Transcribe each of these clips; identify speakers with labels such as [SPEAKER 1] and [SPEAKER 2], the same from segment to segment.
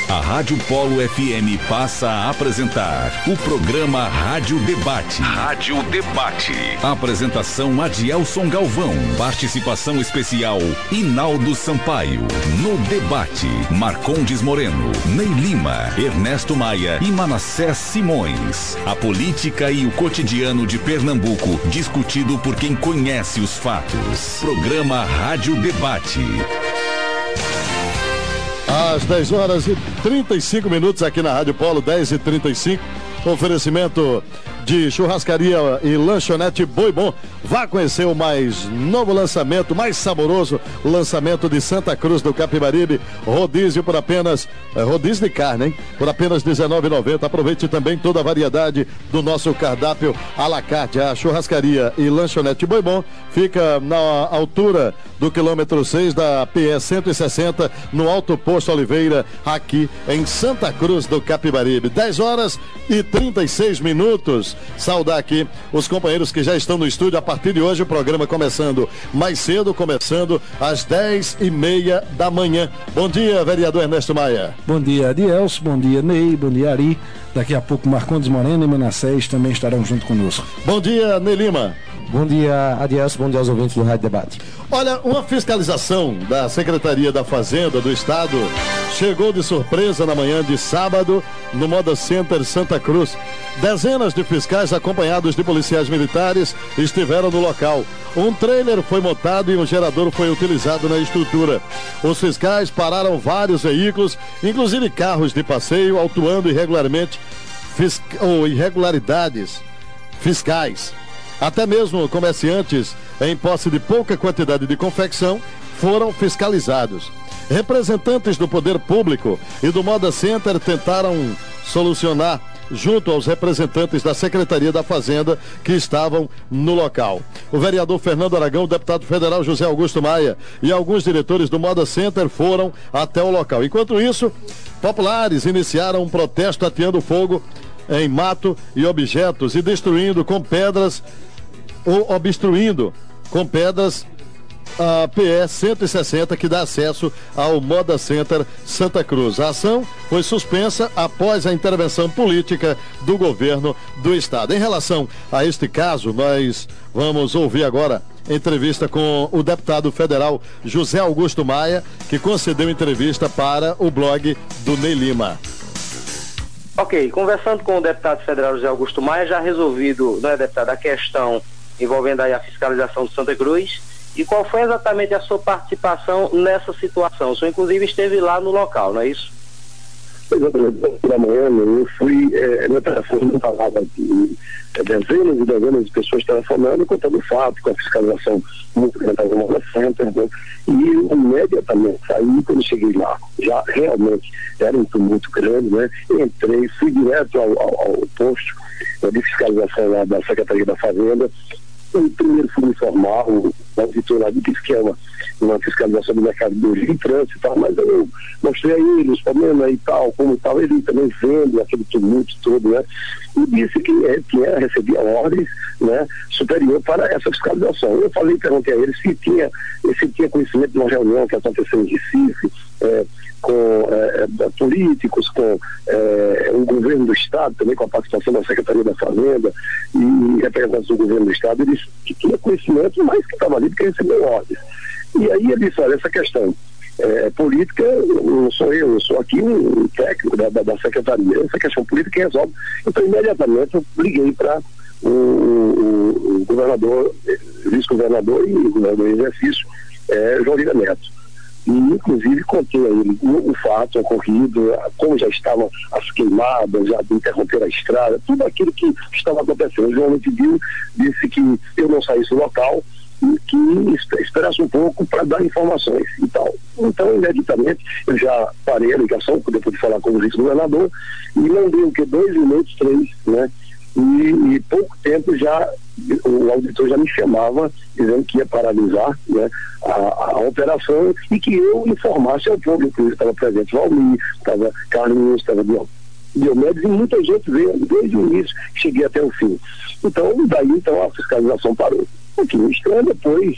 [SPEAKER 1] A Rádio Polo FM passa a apresentar o programa Rádio Debate. Rádio Debate. Apresentação Adielson Galvão. Participação especial Inaldo Sampaio. No debate, Marcondes Moreno, Ney Lima, Ernesto Maia e Manassés Simões. A política e o cotidiano de Pernambuco, discutido por quem conhece os fatos. Programa Rádio Debate.
[SPEAKER 2] Às 10 horas e 35 minutos aqui na Rádio Polo, 10h35. Oferecimento de churrascaria e lanchonete Boi Bom. Vá conhecer o mais novo lançamento, mais saboroso lançamento de Santa Cruz do Capibaribe. Rodízio por apenas, rodízio de carne, hein? Por apenas R$19,90. Aproveite também toda a variedade do nosso cardápio à la carte. A churrascaria e lanchonete Boi Bom fica na altura do quilômetro 6 da PE 160, no Alto Posto Oliveira, aqui em Santa Cruz do Capibaribe. 10 horas e 36 minutos. Saudar aqui os companheiros que já estão no estúdio. A partir de hoje o programa começando mais cedo, começando às 10h30 da manhã. Bom dia, vereador Ernesto Maia.
[SPEAKER 3] Bom dia, Adielson, bom dia, Ney, bom dia, Ari. Daqui a pouco Marcondes Moreno e Manassés também estarão junto conosco.
[SPEAKER 2] Bom dia, Ney Lima.
[SPEAKER 4] Bom dia, Adielson, bom dia aos ouvintes do Rádio Debate.
[SPEAKER 2] Olha, uma fiscalização da Secretaria da Fazenda do Estado chegou de surpresa na manhã de sábado no Moda Center Santa Cruz. Dezenas de fiscais acompanhados de policiais militares estiveram no local. Um trailer foi montado e um gerador foi utilizado na estrutura. Os fiscais pararam vários veículos, inclusive carros de passeio, autuando irregularidades fiscais. Até mesmo comerciantes em posse de pouca quantidade de confecção foram fiscalizados. Representantes do poder público e do Moda Center tentaram solucionar junto aos representantes da Secretaria da Fazenda que estavam no local. O vereador Fernando Aragão, o deputado federal José Augusto Maia e alguns diretores do Moda Center foram até o local. Enquanto isso, populares iniciaram um protesto ateando fogo em mato e objetos e destruindo com pedras ou obstruindo com pedras a PE 160 que dá acesso ao Moda Center Santa Cruz. A ação foi suspensa após a intervenção política do governo do estado. Em relação a este caso, nós vamos ouvir agora entrevista com o deputado federal José Augusto Maia, que concedeu entrevista para o blog do Ney Lima.
[SPEAKER 5] Ok, conversando com o deputado federal José Augusto Maia, já resolvido, não é, deputado, a questão envolvendo aí a fiscalização de Santa Cruz, e qual foi exatamente a sua participação nessa situação? O senhor inclusive esteve lá no local, não é isso?
[SPEAKER 6] Exatamente, pela manhã eu fui, meu telefone falava de dezenas e dezenas de pessoas telefonando, contando o fato, com a fiscalização muito grande no Moda Center, né? E eu imediatamente saí. Quando cheguei lá, já realmente era um tumulto grande, né? Entrei, fui direto ao posto de fiscalização lá da Secretaria da Fazenda. Eu primeiro fui informar o auditor lá, disse que é uma fiscalização do mercado de hoje, de trânsito e tal, mas eu mostrei a ele os problemas e tal, como tal, ele também vendo aquele tumulto todo, né? E disse que recebia ordens, né, superior para essa fiscalização. Eu perguntei a ele se tinha conhecimento de uma reunião que aconteceu em Recife, com políticos, com o governo do estado, também com a participação da Secretaria da Fazenda e representantes do governo do estado. Ele disse que tinha conhecimento, mas que estava ali porque recebeu ordens. E aí ele disse, olha, essa questão política, não sou eu sou aqui um técnico da Secretaria, essa questão política resolve. Então imediatamente eu liguei para o governador, vice-governador e o governador em exercício, João Lira Neto. E inclusive contei a ele o fato ocorrido, como já estavam as queimadas, já interromperam a estrada, tudo aquilo que estava acontecendo. O João me pediu, disse que eu não saísse do local e que esperasse um pouco para dar informações e tal. Então, imediatamente, eu já parei a ligação, depois de falar com o vice-governador, e mandei 2 minutos, 3, né? E pouco tempo já o auditor já me chamava dizendo que ia paralisar, né, a operação e que eu informasse ao público. Estava presente Valmir, estava Carlinhos, estava Diomedes e muita gente veio desde o início, cheguei até o fim. Então, daí a fiscalização parou. Aqui, estranho, depois,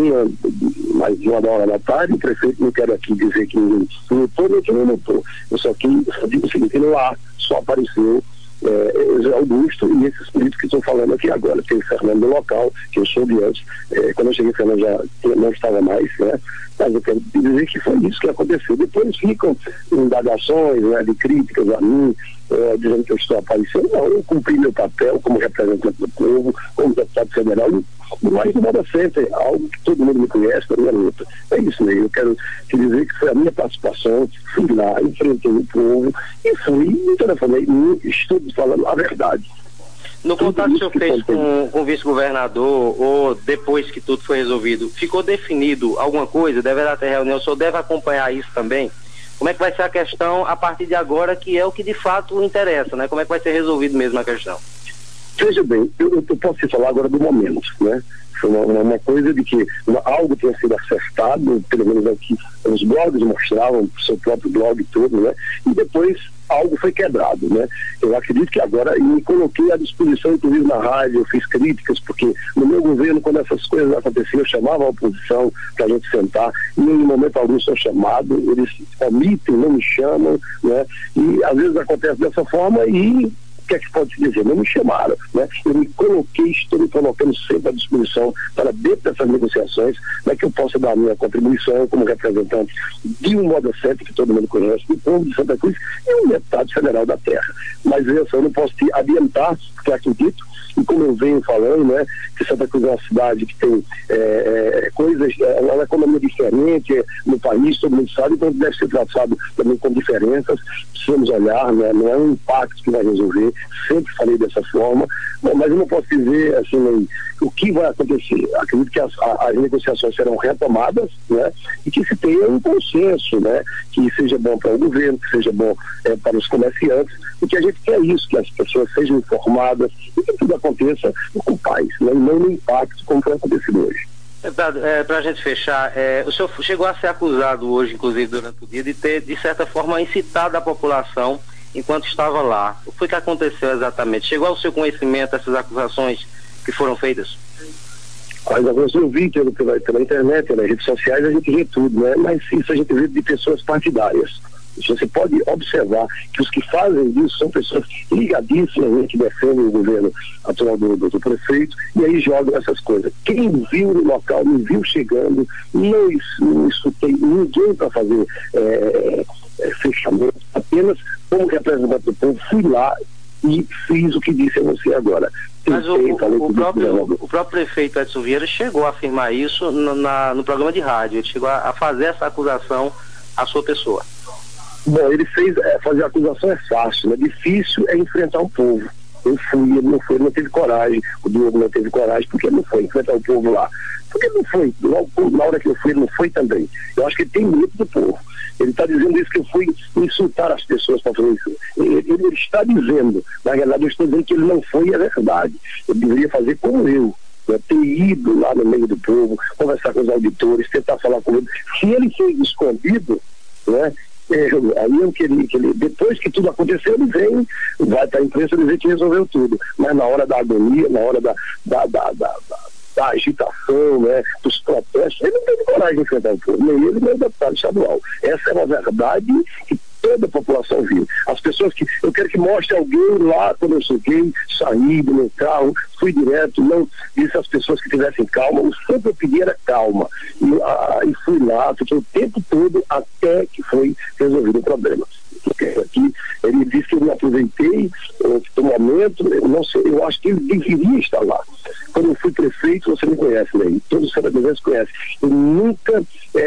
[SPEAKER 6] mais de 1h da tarde, o prefeito, não quero aqui dizer que não lutou, nem que não lutou. Eu só digo o seguinte, lá só apareceu José Augusto e esses políticos que estão falando aqui agora. Tem o Fernando do local, que eu soube antes, quando eu cheguei, o Fernando já não estava mais, né? Mas eu quero dizer que foi isso que aconteceu. Depois ficam indagações, né, de críticas a mim, dizendo que eu estou aparecendo. Não, eu cumpri meu papel como representante do povo, como deputado federal, mas no Moda Center, algo que todo mundo me conhece da minha luta. É isso mesmo, eu quero te dizer que foi a minha participação, fui lá, enfrentei o povo e fui, telefonei, estou falando a verdade.
[SPEAKER 5] No contato que o senhor fez com o vice-governador, ou depois que tudo foi resolvido, ficou definido alguma coisa? Deverá ter reunião, o senhor deve acompanhar isso também? Como é que vai ser a questão a partir de agora, que é o que de fato interessa, né? Como é que vai ser resolvido mesmo a questão?
[SPEAKER 6] Veja bem, eu posso te falar agora do momento, né? Foi uma coisa de que algo tenha sido acertado, pelo menos aqui os blogs mostravam, o seu próprio blog todo, né? E depois algo foi quebrado, né? Eu acredito que agora, e me coloquei à disposição, inclusive na rádio, eu fiz críticas, porque no meu governo, quando essas coisas aconteciam, eu chamava a oposição para a gente sentar, e em momento algum sou chamado, eles omitem, não me chamam, né? E às vezes acontece dessa forma e o que é que pode se dizer? Não me chamaram, né? Eu me coloquei, estou me colocando sempre à disposição para, dentro dessas negociações, né, que eu possa dar a minha contribuição como representante de um Moda Center, que todo mundo conhece, do povo de Santa Cruz, e um deputado federal da terra. Mas eu não posso te adiantar, porque acredito, e como eu venho falando, né, que Santa Cruz é uma cidade que tem coisas, uma economia diferente no país, todo mundo sabe, então deve ser tratado também com diferenças, precisamos olhar, né, não é um impacto que vai resolver, sempre falei dessa forma, mas eu não posso dizer assim, o que vai acontecer. Acredito que as negociações serão retomadas, né, e que se tenha um consenso, né, que seja bom para o governo, que seja bom para os comerciantes, porque a gente quer isso, que as pessoas sejam informadas e que tudo aconteça com paz, né, e não no impacto como foi acontecido hoje.
[SPEAKER 5] Para a gente fechar, o senhor chegou a ser acusado hoje, inclusive durante o dia, de ter, de certa forma, incitado a população enquanto estava lá. O que foi que aconteceu exatamente? Chegou ao seu conhecimento essas acusações que foram feitas?
[SPEAKER 6] As acusações eu vi pela internet, nas redes sociais, a gente vê tudo, né? Mas isso a gente vê de pessoas partidárias. Você pode observar que os que fazem isso são pessoas ligadíssimas, que defendem o governo atual do prefeito, e aí jogam essas coisas. Quem viu no local, me viu chegando, não escutei ninguém para fazer fechamento, apenas como representante do povo, fui lá e fiz o que disse a você agora.
[SPEAKER 5] Mas o próprio prefeito Edson Vieira chegou a afirmar isso no programa de rádio, ele chegou a fazer essa acusação à sua pessoa.
[SPEAKER 6] Bom, ele fez, fazer acusação é fácil, né? Difícil é enfrentar o povo. Eu fui, ele não foi, ele não teve coragem, o Diogo não teve coragem, porque ele não foi enfrentar o povo lá. Porque ele não foi, na hora que eu fui, ele não foi também. Eu acho que ele tem medo do povo. Ele está dizendo isso, que eu fui insultar as pessoas para fazer isso. Ele está dizendo, na realidade eu estou dizendo que ele não foi, é verdade. Ele deveria fazer como eu. Ter ido lá no meio do povo, conversar com os auditores, tentar falar com ele. Se ele fez escondido, né? Aí é que ele, depois que tudo aconteceu, ele vem, vai para a imprensa dizer que resolveu tudo. Mas na hora da agonia, na hora da agitação, né, dos protestos, ele não teve coragem de enfrentar o povo, nem ele, nem o deputado estadual. Essa é uma verdade que toda a população viu. As pessoas que, eu quero que mostre alguém lá, quando eu cheguei, saí do meu carro, fui direto, não disse às pessoas que tivessem calma, o sempre eu pedi era calma, e fui lá, fiquei o tempo todo até que foi resolvido o problema. Porque aqui, ele disse que eu me aproveitei do momento, não sei, eu acho que ele deveria estar lá. Quando eu fui prefeito, você me conhece, né? Todos os senadores conhecem. Eu nunca,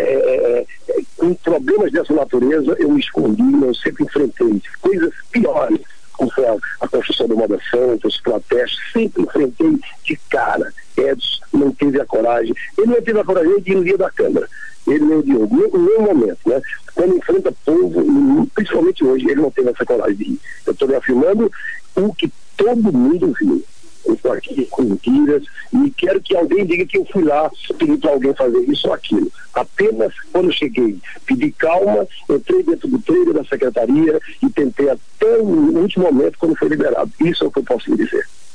[SPEAKER 6] com problemas dessa natureza, eu me escondi, eu sempre enfrentei coisas piores, como foi a construção do Moda Center, os protestos, sempre enfrentei de cara. Edson não teve a coragem, ele não teve a coragem de ir no dia da Câmara. Ele nem o Diogo, no meu momento, né? Quando enfrenta povo, principalmente hoje, ele não teve essa coragem de ir. Eu estou me afirmando o que todo mundo viu. Eu estou aqui com mentiras e quero que alguém diga que eu fui lá pedir para alguém fazer isso ou aquilo. Apenas quando cheguei, pedi calma, entrei dentro do trailer da secretaria e tentei até o último momento quando foi liberado. Isso é o que eu posso lhe dizer.
[SPEAKER 5] Ok,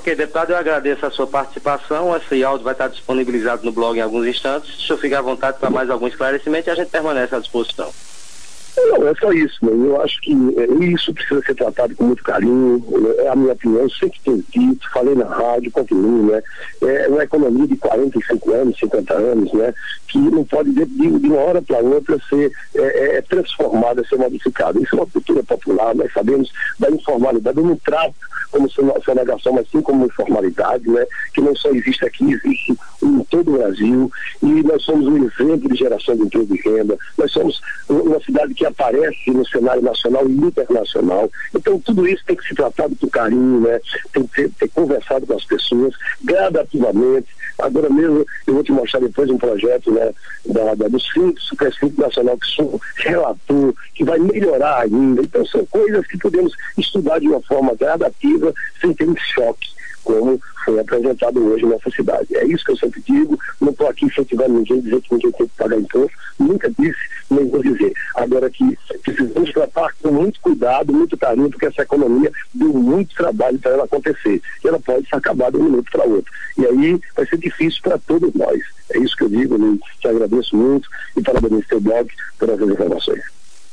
[SPEAKER 5] Ok, deputado, eu agradeço a sua participação. Esse áudio vai estar disponibilizado no blog em alguns instantes. Se o senhor ficar à vontade para mais algum esclarecimento, e a gente permanece à disposição.
[SPEAKER 6] Não, é só isso, né? Eu acho que isso precisa ser tratado com muito carinho, é a minha opinião, eu sempre tenho dito, falei na rádio, continuo, né? É uma economia de 45 anos, 50 anos, né? Que não pode de uma hora para outra ser transformada, ser modificada. Isso é uma cultura popular, nós sabemos da informalidade, eu não trato como sonegação, mas sim como informalidade, né? Que não só existe aqui, existe em todo o Brasil, e nós somos um exemplo de geração de emprego e renda, nós somos uma cidade que aparece no cenário nacional e internacional. Então tudo isso tem que ser tratado com carinho, né? Tem que ter conversado com as pessoas gradativamente. Agora mesmo eu vou te mostrar depois um projeto, né, do Super-Simples Nacional, que sou relator, que vai melhorar ainda. Então são coisas que podemos estudar de uma forma gradativa, sem ter um choque, como foi apresentado hoje nessa cidade. É isso que eu sempre digo, não estou aqui incentivando ninguém, dizer que ninguém tem que pagar imposto, nunca disse, nem vou dizer. Agora que precisamos tratar com muito cuidado, muito carinho, porque essa economia deu muito trabalho para ela acontecer, e ela pode se acabar de um minuto para outro. E aí vai ser difícil para todos nós. É isso que eu digo, eu te agradeço muito e parabenizo teu blog por essas informações.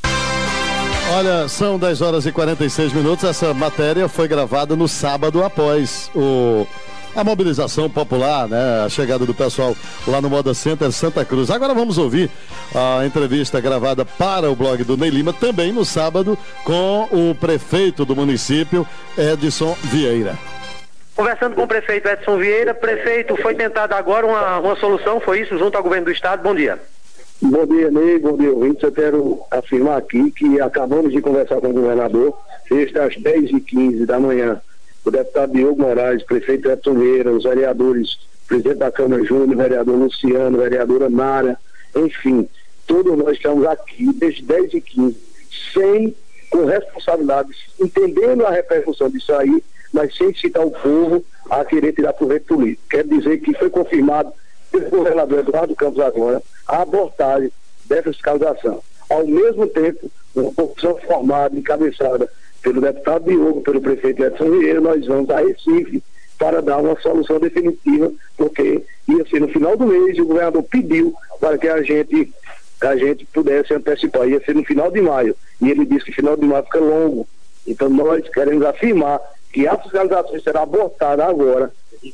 [SPEAKER 2] Olha, são 10 horas e 46 minutos. Essa matéria foi gravada no sábado após a mobilização popular, né? A chegada do pessoal lá no Moda Center Santa Cruz. Agora vamos ouvir a entrevista gravada para o blog do Ney Lima, também no sábado, com o prefeito do município, Edson Vieira.
[SPEAKER 5] Conversando com o prefeito Edson Vieira, prefeito, foi tentada agora uma solução, foi isso, junto ao governo do estado? Bom dia.
[SPEAKER 6] Bom dia, Ney, bom dia, ouvintes. Eu quero afirmar aqui que acabamos de conversar com o governador, sexta às 10h15 da manhã. O deputado Diogo Moraes, prefeito Edson Vieira, os vereadores, presidente da Câmara Júnior, vereador Luciano, vereadora Nara, enfim, todos nós estamos aqui desde 10h15, com responsabilidade, entendendo a repercussão disso aí, mas sem citar o povo a querer tirar proveito político. Quero dizer que foi confirmado pelo governador Eduardo Campos agora a abortagem dessa fiscalização. Ao mesmo tempo, uma comissão formada, encabeçada pelo deputado Diogo, pelo prefeito Edson Vieira, nós vamos a Recife para dar uma solução definitiva, porque ia ser no final do mês e o governador pediu para que a gente pudesse antecipar, ia ser no final de maio, e ele disse que final de maio fica longo. Então nós queremos afirmar que a fiscalização será abortada agora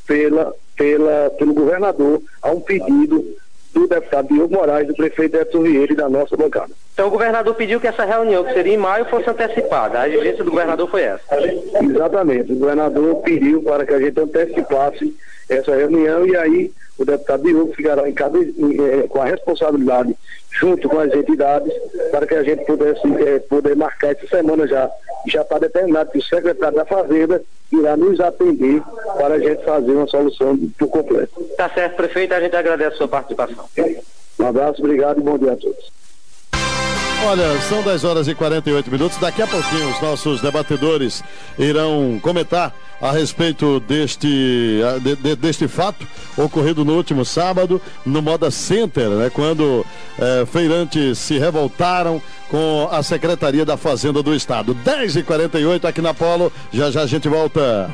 [SPEAKER 6] pelo governador a um pedido do deputado Diogo Moraes, do prefeito Edson Vieira e da nossa bancada.
[SPEAKER 5] Então o governador pediu que essa reunião, que seria em maio, fosse antecipada. A exigência do governador foi essa.
[SPEAKER 6] Exatamente. O governador pediu para que a gente antecipasse essa reunião e aí o deputado Diogo ficará com a responsabilidade, junto com as entidades, para que a gente pudesse poder marcar essa semana já. Já está determinado que o secretário da Fazenda irá nos atender para a gente fazer uma solução por completo.
[SPEAKER 5] Tá certo, prefeito, a gente agradece a sua participação.
[SPEAKER 6] Um abraço, obrigado e bom dia a todos.
[SPEAKER 2] Olha, são 10 horas e 48 minutos. Daqui a pouquinho os nossos debatedores irão comentar a respeito deste fato ocorrido no último sábado no Moda Center, né? Quando feirantes se revoltaram com a Secretaria da Fazenda do Estado. 10h48 aqui na Polo. Já já a gente volta.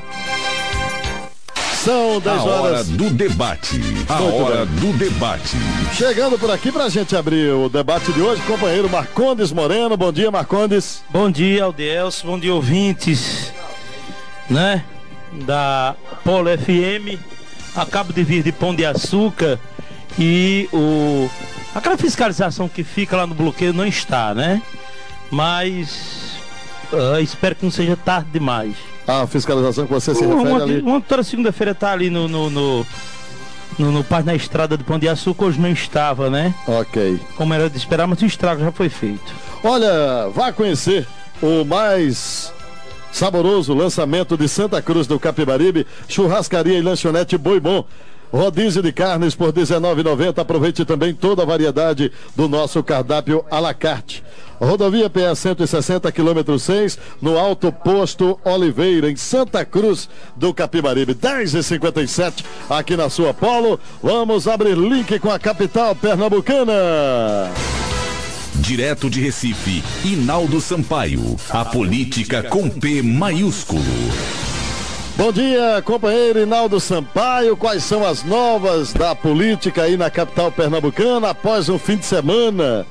[SPEAKER 2] São 10 horas.
[SPEAKER 1] A hora do debate. A hora do debate.
[SPEAKER 2] Chegando por aqui pra gente abrir o debate de hoje, companheiro Marcondes Moreno. Bom dia, Marcondes.
[SPEAKER 7] Bom dia, Aldelso. Bom dia, ouvintes, né? Da Polo FM. Acabo de vir de Pão de Açúcar e aquela fiscalização que fica lá no bloqueio não está, né? Mas espero que não seja tarde demais.
[SPEAKER 2] A fiscalização que você se refere ali?
[SPEAKER 7] Toda segunda-feira tá ali no Parque na Estrada do Pão de Açúcar, hoje não estava, né?
[SPEAKER 2] Ok.
[SPEAKER 7] Como era de esperar, mas o estrago já foi feito.
[SPEAKER 2] Olha, vá conhecer o mais saboroso lançamento de Santa Cruz do Capibaribe, churrascaria e lanchonete Boi Bom. Rodízio de carnes por R$19,90. Aproveite também toda a variedade do nosso cardápio à la carte. Rodovia PE 160, quilômetro 6, no Alto Posto Oliveira, em Santa Cruz do Capibaribe. 10h57 aqui na sua Polo. Vamos abrir link com a capital pernambucana.
[SPEAKER 1] Direto de Recife, Hinaldo Sampaio. A política com P maiúsculo.
[SPEAKER 2] Bom dia, companheiro Inaldo Sampaio. Quais são as novas da política aí na capital pernambucana após um fim de semana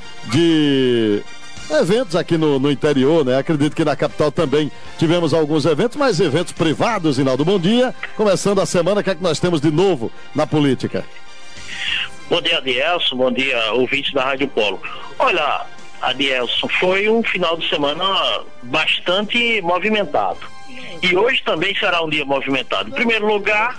[SPEAKER 2] de eventos aqui no interior, né? Acredito que na capital também tivemos alguns eventos, mas eventos privados, Inaldo. Bom dia. Começando a semana, o que é que nós temos de novo na política?
[SPEAKER 8] Bom dia, Adielson. Bom dia, ouvintes da Rádio Polo. Olha, Adielson, foi um final de semana bastante movimentado. E hoje também será um dia movimentado. Em primeiro lugar,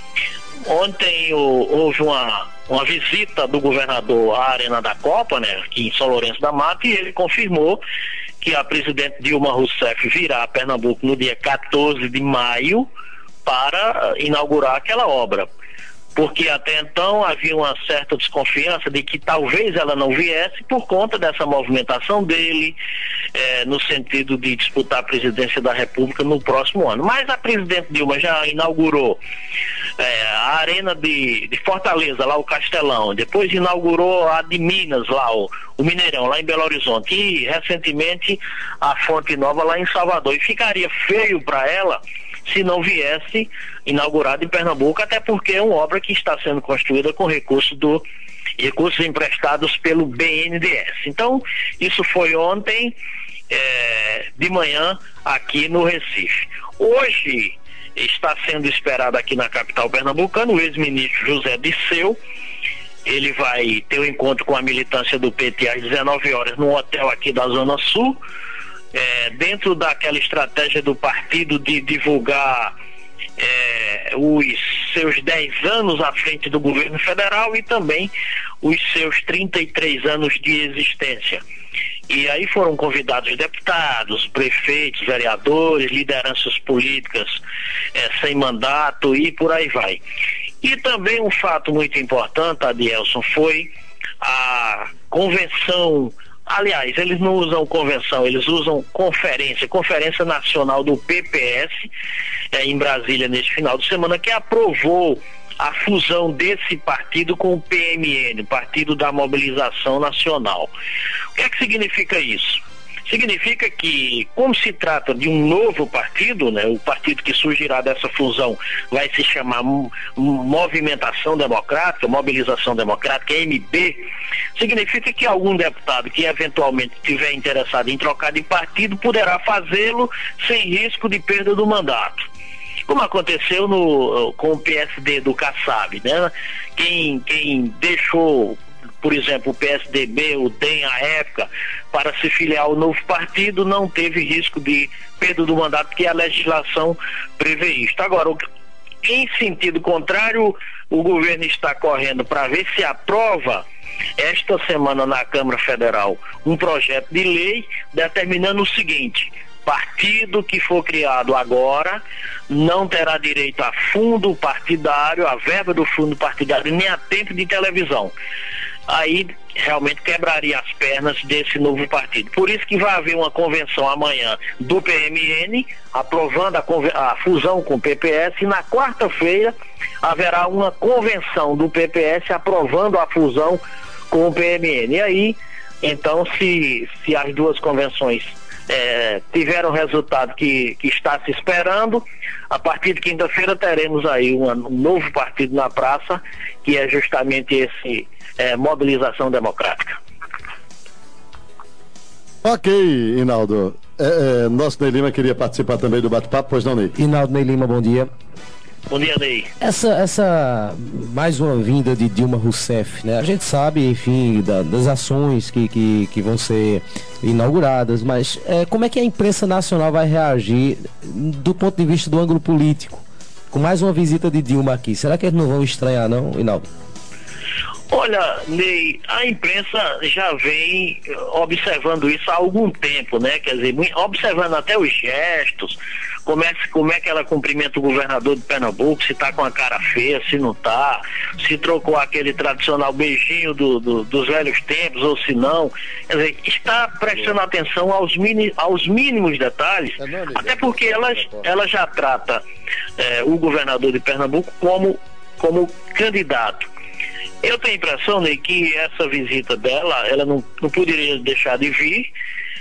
[SPEAKER 8] ontem houve uma visita do governador à Arena da Copa, né, aqui em São Lourenço da Mata, e ele confirmou que a presidente Dilma Rousseff virá a Pernambuco no dia 14 de maio para inaugurar aquela obra. Porque até então havia uma certa desconfiança de que talvez ela não viesse por conta dessa movimentação dele, no sentido de disputar a presidência da República no próximo ano. Mas a presidente Dilma já inaugurou a Arena de Fortaleza, lá o Castelão, depois inaugurou a de Minas, lá o Mineirão, lá em Belo Horizonte, e recentemente a Fonte Nova lá em Salvador. E ficaria feio para ela se não viesse inaugurado em Pernambuco, até porque é uma obra que está sendo construída com recursos emprestados pelo BNDES. Então, isso foi ontem de manhã aqui no Recife. Hoje está sendo esperado aqui na capital pernambucana o ex-ministro José Disseu. Ele vai ter um encontro com a militância do PT às 19 horas no hotel aqui da Zona Sul, dentro daquela estratégia do partido de divulgar os seus 10 anos à frente do governo federal e também os seus 33 anos de existência. E aí foram convidados deputados, prefeitos, vereadores, lideranças políticas sem mandato e por aí vai. E também um fato muito importante, Adielson, foi a convenção. Aliás, eles não usam convenção, eles usam Conferência Nacional do PPS, em Brasília neste final de semana, que aprovou a fusão desse partido com o PMN, Partido da Mobilização Nacional. O que é que significa isso? Significa que, como se trata de um novo partido, né, o partido que surgirá dessa fusão vai se chamar Movimentação Democrática, Mobilização Democrática, MB, significa que algum deputado que eventualmente estiver interessado em trocar de partido poderá fazê-lo sem risco de perda do mandato. Como aconteceu com o PSD do Kassab, né? Quem deixou, por exemplo, o PSDB, o DEM à época, para se filiar ao novo partido, não teve risco de perda do mandato, que a legislação prevê isto. Agora, em sentido contrário, o governo está correndo para ver se aprova esta semana na Câmara Federal um projeto de lei determinando o seguinte: partido que for criado agora não terá direito a fundo partidário, a verba do fundo partidário, nem a tempo de televisão. Aí realmente quebraria as pernas desse novo partido. Por isso que vai haver uma convenção amanhã do PMN, aprovando a fusão com o PPS, e na quarta-feira haverá uma convenção do PPS aprovando a fusão com o PMN. E aí, então, se as duas convenções tiveram o resultado que está se esperando, a partir de quinta-feira teremos aí um novo partido na praça, que é justamente esse Mobilização Democrática.
[SPEAKER 2] Ok, Inaldo. Nosso Ney Lima queria participar também do bate-papo, pois não, Ney?
[SPEAKER 4] Inaldo, Ney Lima, bom dia.
[SPEAKER 8] Bom dia, Ney.
[SPEAKER 4] Essa mais uma vinda de Dilma Rousseff, né? A gente sabe, enfim, das ações que vão ser inauguradas, mas como é que a imprensa nacional vai reagir do ponto de vista do ângulo político com mais uma visita de Dilma aqui? Será que eles não vão estranhar, não, Inaldo?
[SPEAKER 8] Olha, Ney, a imprensa já vem observando isso há algum tempo, né? Quer dizer, observando até os gestos, como é que ela cumprimenta o governador de Pernambuco, se tá com a cara feia, se não tá, se trocou aquele tradicional beijinho dos velhos tempos ou se não. Quer dizer, está prestando atenção aos mínimos detalhes, até porque ela já trata o governador de Pernambuco como candidato. Eu tenho a impressão, Ney, que essa visita dela, ela não poderia deixar de vir,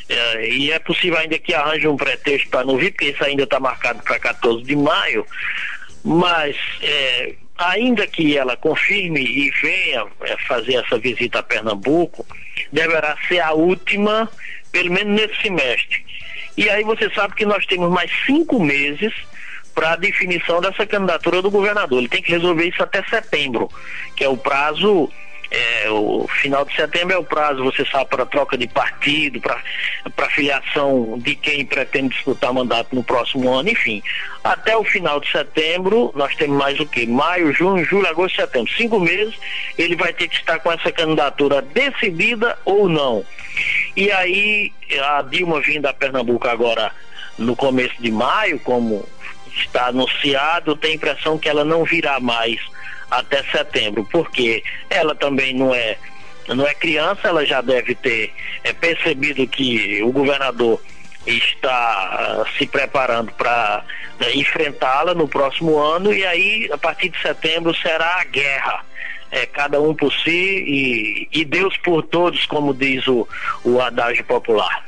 [SPEAKER 8] e é possível ainda que arranje um pretexto para não vir, porque isso ainda está marcado para 14 de maio, mas ainda que ela confirme e venha fazer essa visita a Pernambuco, deverá ser a última, pelo menos nesse semestre. E aí você sabe que nós temos mais 5 meses para a definição dessa candidatura do governador. Ele tem que resolver isso até setembro, que é o prazo. O final de setembro é o prazo, você sabe, para troca de partido, para filiação de quem pretende disputar mandato no próximo ano, enfim. Até o final de setembro, nós temos mais o quê? Maio, junho, julho, agosto, setembro. 5 meses, ele vai ter que estar com essa candidatura decidida ou não. E aí, a Dilma vindo a Pernambuco agora no começo de maio, como está anunciado, tem a impressão que ela não virá mais até setembro, porque ela também não é criança, ela já deve ter percebido que o governador está se preparando para enfrentá-la no próximo ano, e aí a partir de setembro será a guerra, cada um por si e Deus por todos, como diz o adágio popular.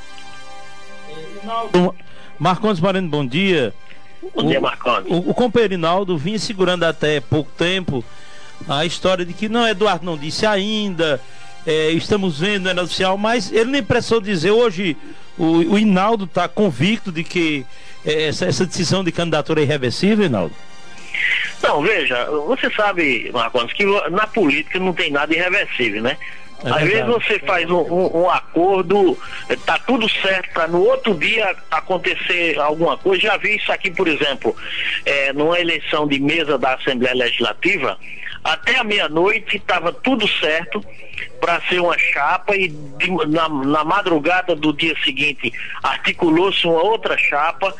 [SPEAKER 7] Marcondes Moreno, bom dia.
[SPEAKER 8] Bom dia, Marcondes.
[SPEAKER 7] O companheiro Inaldo vinha segurando até pouco tempo a história de que não, Eduardo não disse ainda, estamos vendo, não é oficial, mas ele nem precisou dizer. Hoje o Inaldo está convicto de que essa decisão de candidatura é irreversível, Inaldo?
[SPEAKER 8] Não, veja, você sabe, Marcondes, que na política não tem nada irreversível, né? Às vezes você faz um acordo, tá tudo certo para no outro dia acontecer alguma coisa. Já vi isso aqui, por exemplo, numa eleição de mesa da Assembleia Legislativa, até a meia-noite estava tudo certo para ser uma chapa, e na madrugada do dia seguinte articulou-se uma outra chapa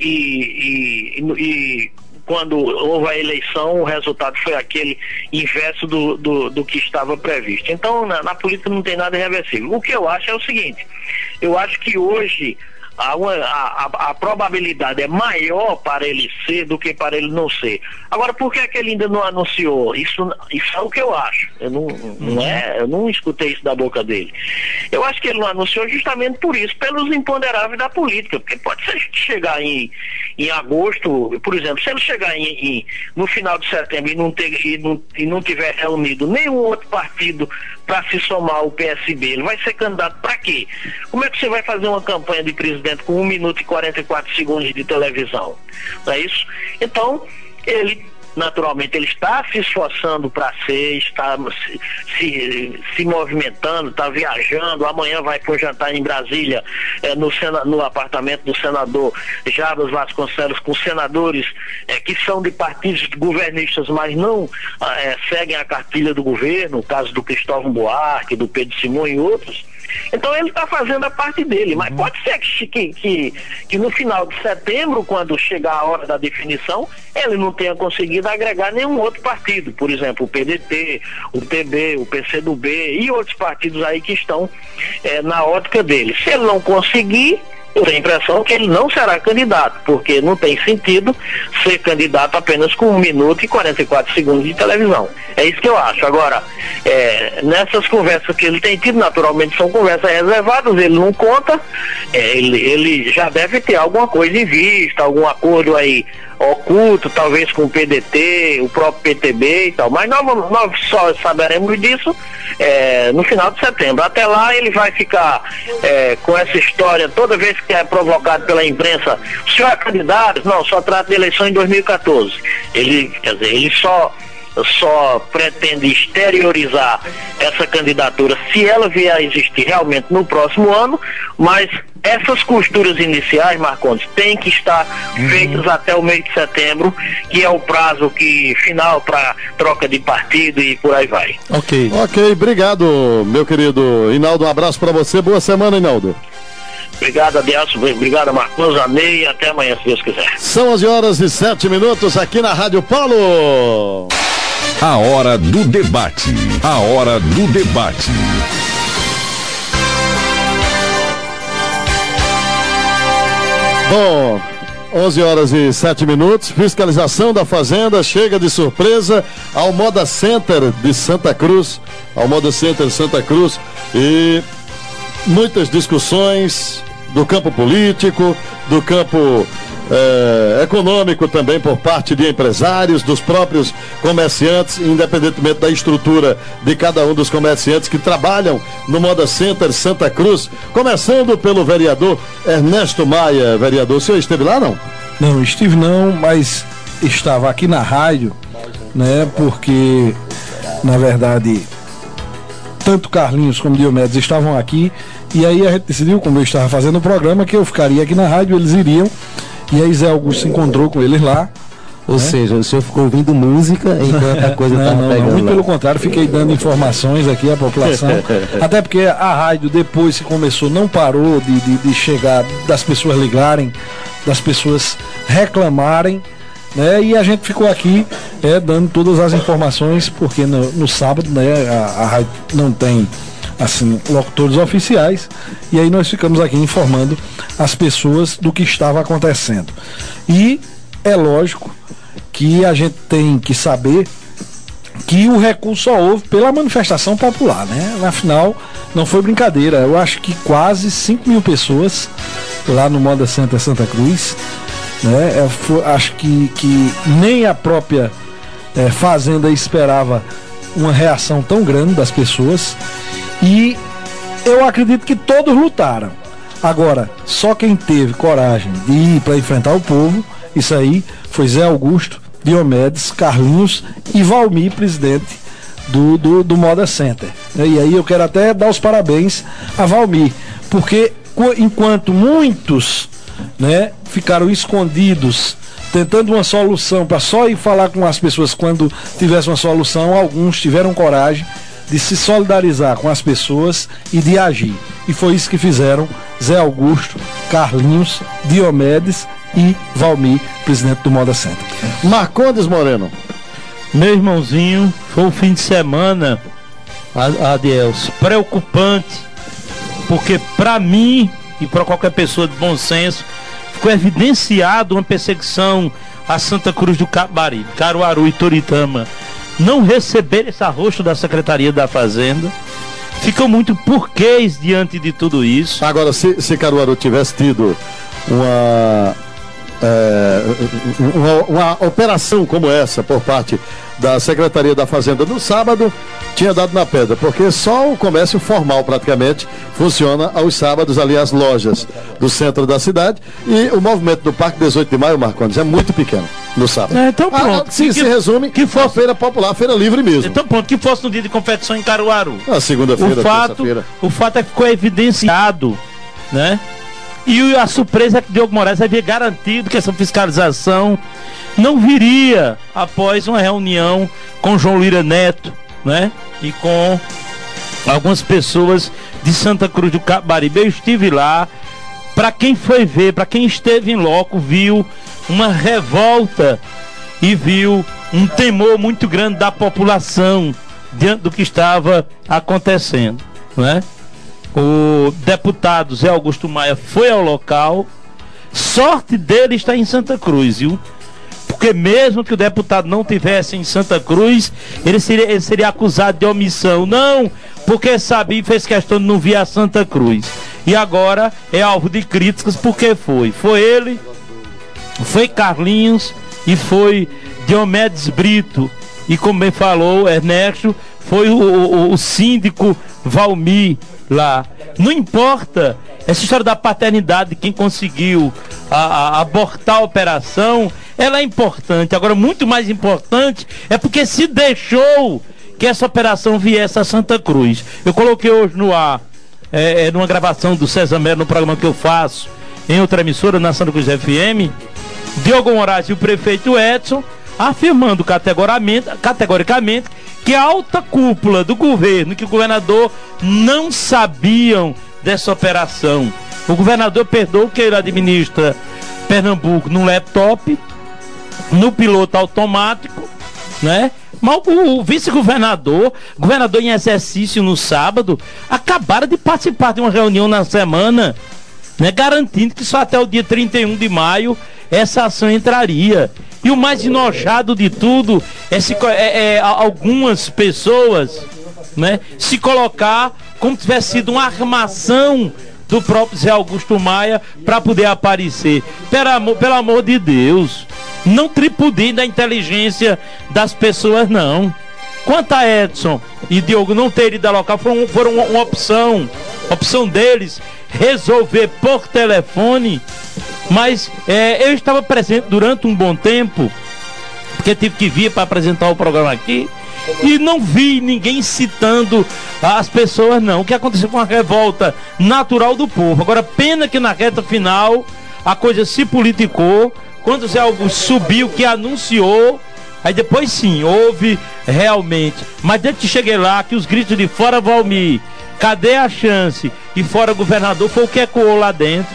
[SPEAKER 8] e quando houve a eleição, o resultado foi aquele inverso do que estava previsto. Então, na política não tem nada irreversível. O que eu acho é o seguinte: eu acho que hoje a probabilidade é maior para ele ser do que para ele não ser. Agora, por que é que ele ainda não anunciou? Isso é o que eu acho. Eu não escutei isso da boca dele. Eu acho que ele não anunciou justamente por isso, pelos imponderáveis da política, porque pode ser que chegar em agosto, por exemplo, se ele chegar no final de setembro e não tiver reunido nenhum outro partido para se somar ao PSB, ele vai ser candidato para quê? Como é que você vai fazer uma campanha de presidente com 1 minuto e 44 segundos de televisão? Não é isso? Então, naturalmente, ele está se esforçando para ser, está se movimentando, está viajando. Amanhã vai para um jantar em Brasília, no apartamento do senador Jarbas Vasconcelos, com senadores que são de partidos governistas, mas não seguem a cartilha do governo, o caso do Cristóvão Buarque, do Pedro Simões e outros. Então ele está fazendo a parte dele, mas pode ser que no final de setembro, quando chegar a hora da definição, ele não tenha conseguido agregar nenhum outro partido, por exemplo, o PDT, o PB, o PCdoB e outros partidos aí que estão na ótica dele. Se ele não conseguir, eu tenho a impressão que ele não será candidato, porque não tem sentido ser candidato apenas com 1 minuto e 44 segundos de televisão. É isso que eu acho. Agora, nessas conversas que ele tem tido, naturalmente são conversas reservadas, ele não conta, ele já deve ter alguma coisa em vista, algum acordo aí oculto, talvez com o PDT, o próprio PTB e tal, mas nós só saberemos disso no final de setembro. Até lá ele vai ficar com essa história, toda vez que é provocado pela imprensa: o senhor é candidato? Não, só trata de eleição em 2014. Ele só pretende exteriorizar essa candidatura se ela vier a existir realmente no próximo ano, mas essas costuras iniciais, Marcondes, têm que estar feitas até o mês de setembro, que é o prazo final para troca de partido e por aí vai.
[SPEAKER 2] Ok, obrigado, meu querido Inaldo, um abraço para você, boa semana, Inaldo.
[SPEAKER 8] Obrigado, Adelson, obrigado, Marcondes, Anei, e até amanhã, se Deus quiser.
[SPEAKER 2] São 11h07 aqui na Rádio Polo.
[SPEAKER 1] A hora do debate. A hora do debate.
[SPEAKER 2] Bom, 11h07, fiscalização da Fazenda chega de surpresa ao Moda Center de Santa Cruz, e muitas discussões do campo político, do campo econômico também por parte de empresários, dos próprios comerciantes, independentemente da estrutura de cada um dos comerciantes que trabalham no Moda Center Santa Cruz, começando pelo vereador Ernesto Maia. Vereador, o senhor esteve lá, não?
[SPEAKER 3] Não, estive não, mas estava aqui na rádio, né, porque na verdade tanto Carlinhos como Diomedes estavam aqui, e aí a gente decidiu, como eu estava fazendo o programa, que eu ficaria aqui na rádio, eles iriam. E aí Zé Augusto se encontrou com eles lá.
[SPEAKER 4] Ou seja, o senhor ficou ouvindo música enquanto a coisa estava pegando.
[SPEAKER 3] Muito pelo contrário, fiquei dando informações aqui à população. Até porque a rádio, depois que começou, não parou de chegar, das pessoas ligarem, das pessoas reclamarem, né? E a gente ficou aqui dando todas as informações, porque no sábado, né, a rádio não tem assim, locutores oficiais, e aí nós ficamos aqui informando as pessoas do que estava acontecendo. E é lógico que a gente tem que saber que o recurso só houve pela manifestação popular, né? Afinal, não foi brincadeira, eu acho que quase 5 mil pessoas lá no Moda Center Santa Cruz, né? Acho que nem a própria Fazenda esperava uma reação tão grande das pessoas. E eu acredito que todos lutaram. Agora, só quem teve coragem de ir para enfrentar o povo, isso aí foi Zé Augusto, Diomedes, Carlinhos e Valmir, presidente do Moda Center. E aí eu quero até dar os parabéns a Valmir, porque enquanto muitos, né, ficaram escondidos, tentando uma solução para só ir falar com as pessoas quando tivesse uma solução, alguns tiveram coragem de se solidarizar com as pessoas e de agir. E foi isso que fizeram Zé Augusto, Carlinhos, Diomedes e Valmir, presidente do Moda Center.
[SPEAKER 2] Marcondes Moreno.
[SPEAKER 7] Meu irmãozinho, foi um fim de semana, Adielso, preocupante, porque para mim e para qualquer pessoa de bom senso, ficou evidenciado uma perseguição a Santa Cruz do Capibaribe, Caruaru e Toritama. Não receber esse arrosto da Secretaria da Fazenda. Ficam muito porquês diante de tudo isso.
[SPEAKER 2] Agora, se Caruaru tivesse tido uma operação como essa por parte da Secretaria da Fazenda no sábado, tinha dado na pedra, porque só o comércio formal praticamente funciona aos sábados, ali as lojas do centro da cidade, e o movimento do Parque 18 de Maio, Marcondes, é muito pequeno no sábado.
[SPEAKER 7] Então pronto.
[SPEAKER 2] Se resume que fosse feira popular, feira livre mesmo.
[SPEAKER 7] Então pronto, que fosse no dia de competição em Caruaru.
[SPEAKER 2] Na segunda-feira, terça-feira.
[SPEAKER 7] O fato é que ficou evidenciado, né? E a surpresa é que Diogo Moraes havia garantido que essa fiscalização não viria após uma reunião com João Lira Neto, né? E com algumas pessoas de Santa Cruz do Capibaribe. Eu estive lá. Para quem foi ver, para quem esteve em loco, viu uma revolta e viu um temor muito grande da população diante do que estava acontecendo, né? O deputado Zé Augusto Maia foi ao local. Sorte dele está em Santa Cruz, viu? Porque mesmo que o deputado não tivesse em Santa Cruz, ele seria acusado de omissão. Não, porque sabia e fez questão de não vir a Santa Cruz. E agora é alvo de críticas porque foi ele, foi Carlinhos e foi Diomedes Brito. E como bem falou Ernesto, foi o síndico Valmir lá. Não importa essa história da paternidade de quem conseguiu abortar a operação, ela é importante. Agora, muito mais importante é porque se deixou que essa operação viesse a Santa Cruz. Eu coloquei hoje no ar, numa gravação do César Melo, no programa que eu faço em outra emissora, na Santa Cruz FM, Diogo Moraes e o prefeito Edson afirmando categoricamente que a alta cúpula do governo, que o governador não sabiam dessa operação. O governador perdoou que ele administra Pernambuco num laptop, no piloto automático, né? Mas o vice-governador, governador em exercício no sábado, acabaram de participar de uma reunião na semana, né, garantindo que só até o dia 31 de maio essa ação entraria. E o mais enojado de tudo é algumas pessoas, né, se colocar como se tivesse sido uma armação do próprio Zé Augusto Maia para poder aparecer. Pelo amor de Deus, não tripudem da inteligência das pessoas, não. Quanto a Edson e Diogo não terem ido ao local, foram uma opção deles resolver por telefone, mas eu estava presente durante um bom tempo, porque tive que vir para apresentar o programa aqui, e não vi ninguém citando as pessoas, não. O que aconteceu foi uma revolta natural do povo. Agora, pena que na reta final a coisa se politicou, quando o Zé Augusto subiu, que anunciou, aí depois sim, houve realmente, mas desde que cheguei lá, que os gritos de fora Valmir, cadê a chance, e fora governador, foi o que ecoou lá dentro,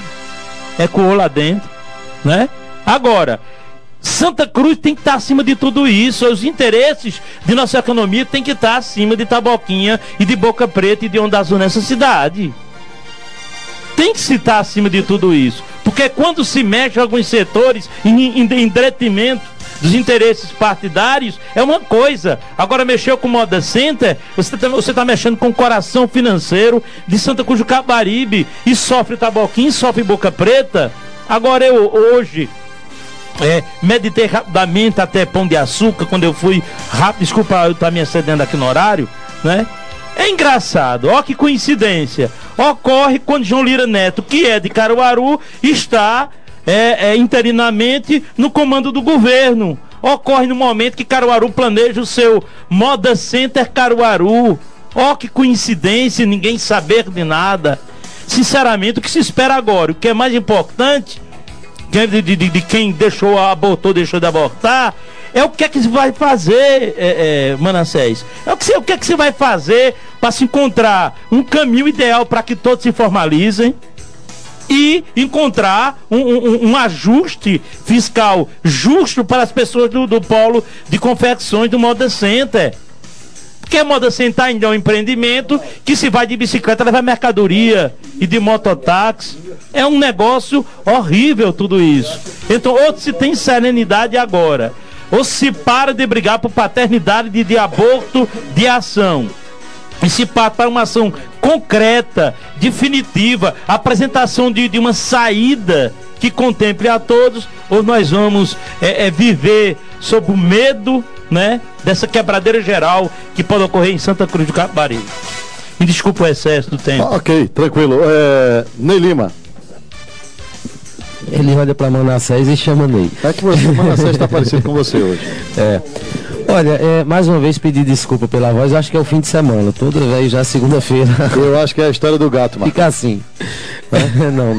[SPEAKER 7] né? Agora, Santa Cruz tem que estar acima de tudo isso. Os interesses de nossa economia tem que estar acima de Taboquinha e de Boca Preta e de Onda Azul nessa cidade. Tem que se estar acima de tudo isso, porque quando se mexe alguns setores em detrimento dos interesses partidários, é uma coisa. Agora, mexeu com o Moda Center, você está mexendo com o coração financeiro de Santa Cruz do Capibaribe, e sofre Taboquinha, sofre Boca Preta. Agora, eu hoje meditei rapidamente até Pão de Açúcar, quando eu fui rápido, desculpa eu estar me excedendo aqui no horário, né? É engraçado, ó que coincidência, ocorre quando João Lira Neto, que é de Caruaru, está interinamente no comando do governo. Ocorre no momento que Caruaru planeja o seu Moda Center Caruaru. Ó que coincidência, ninguém saber de nada. Sinceramente, o que se espera agora, o que é mais importante, de quem abortou, deixou de abortar, é o que é que se vai fazer, Manassés. O que é que se vai fazer para se encontrar um caminho ideal para que todos se formalizem e encontrar um ajuste fiscal justo para as pessoas do polo de confecções do Moda Center. Porque a Moda Center ainda é um empreendimento que se vai de bicicleta, leva mercadoria e de mototáxi. É um negócio horrível tudo isso. Então, ou se tem serenidade agora, ou se para de brigar por paternidade, de aborto, de ação, e se para uma ação concreta, definitiva, apresentação de uma saída que contemple a todos, ou nós vamos viver sob o medo, né, dessa quebradeira geral que pode ocorrer em Santa Cruz do Capibaribe. Me desculpa o excesso do tempo.
[SPEAKER 2] Ok, tranquilo. Ney Lima.
[SPEAKER 4] Ele olha pra Manassés e chama Ney.
[SPEAKER 2] É que o Manassés está parecido com você hoje.
[SPEAKER 4] Olha, mais uma vez pedir desculpa pela voz, eu acho que é o fim de semana, toda vez já segunda-feira.
[SPEAKER 2] Eu acho que é a história do gato, mano.
[SPEAKER 4] Fica assim. Não.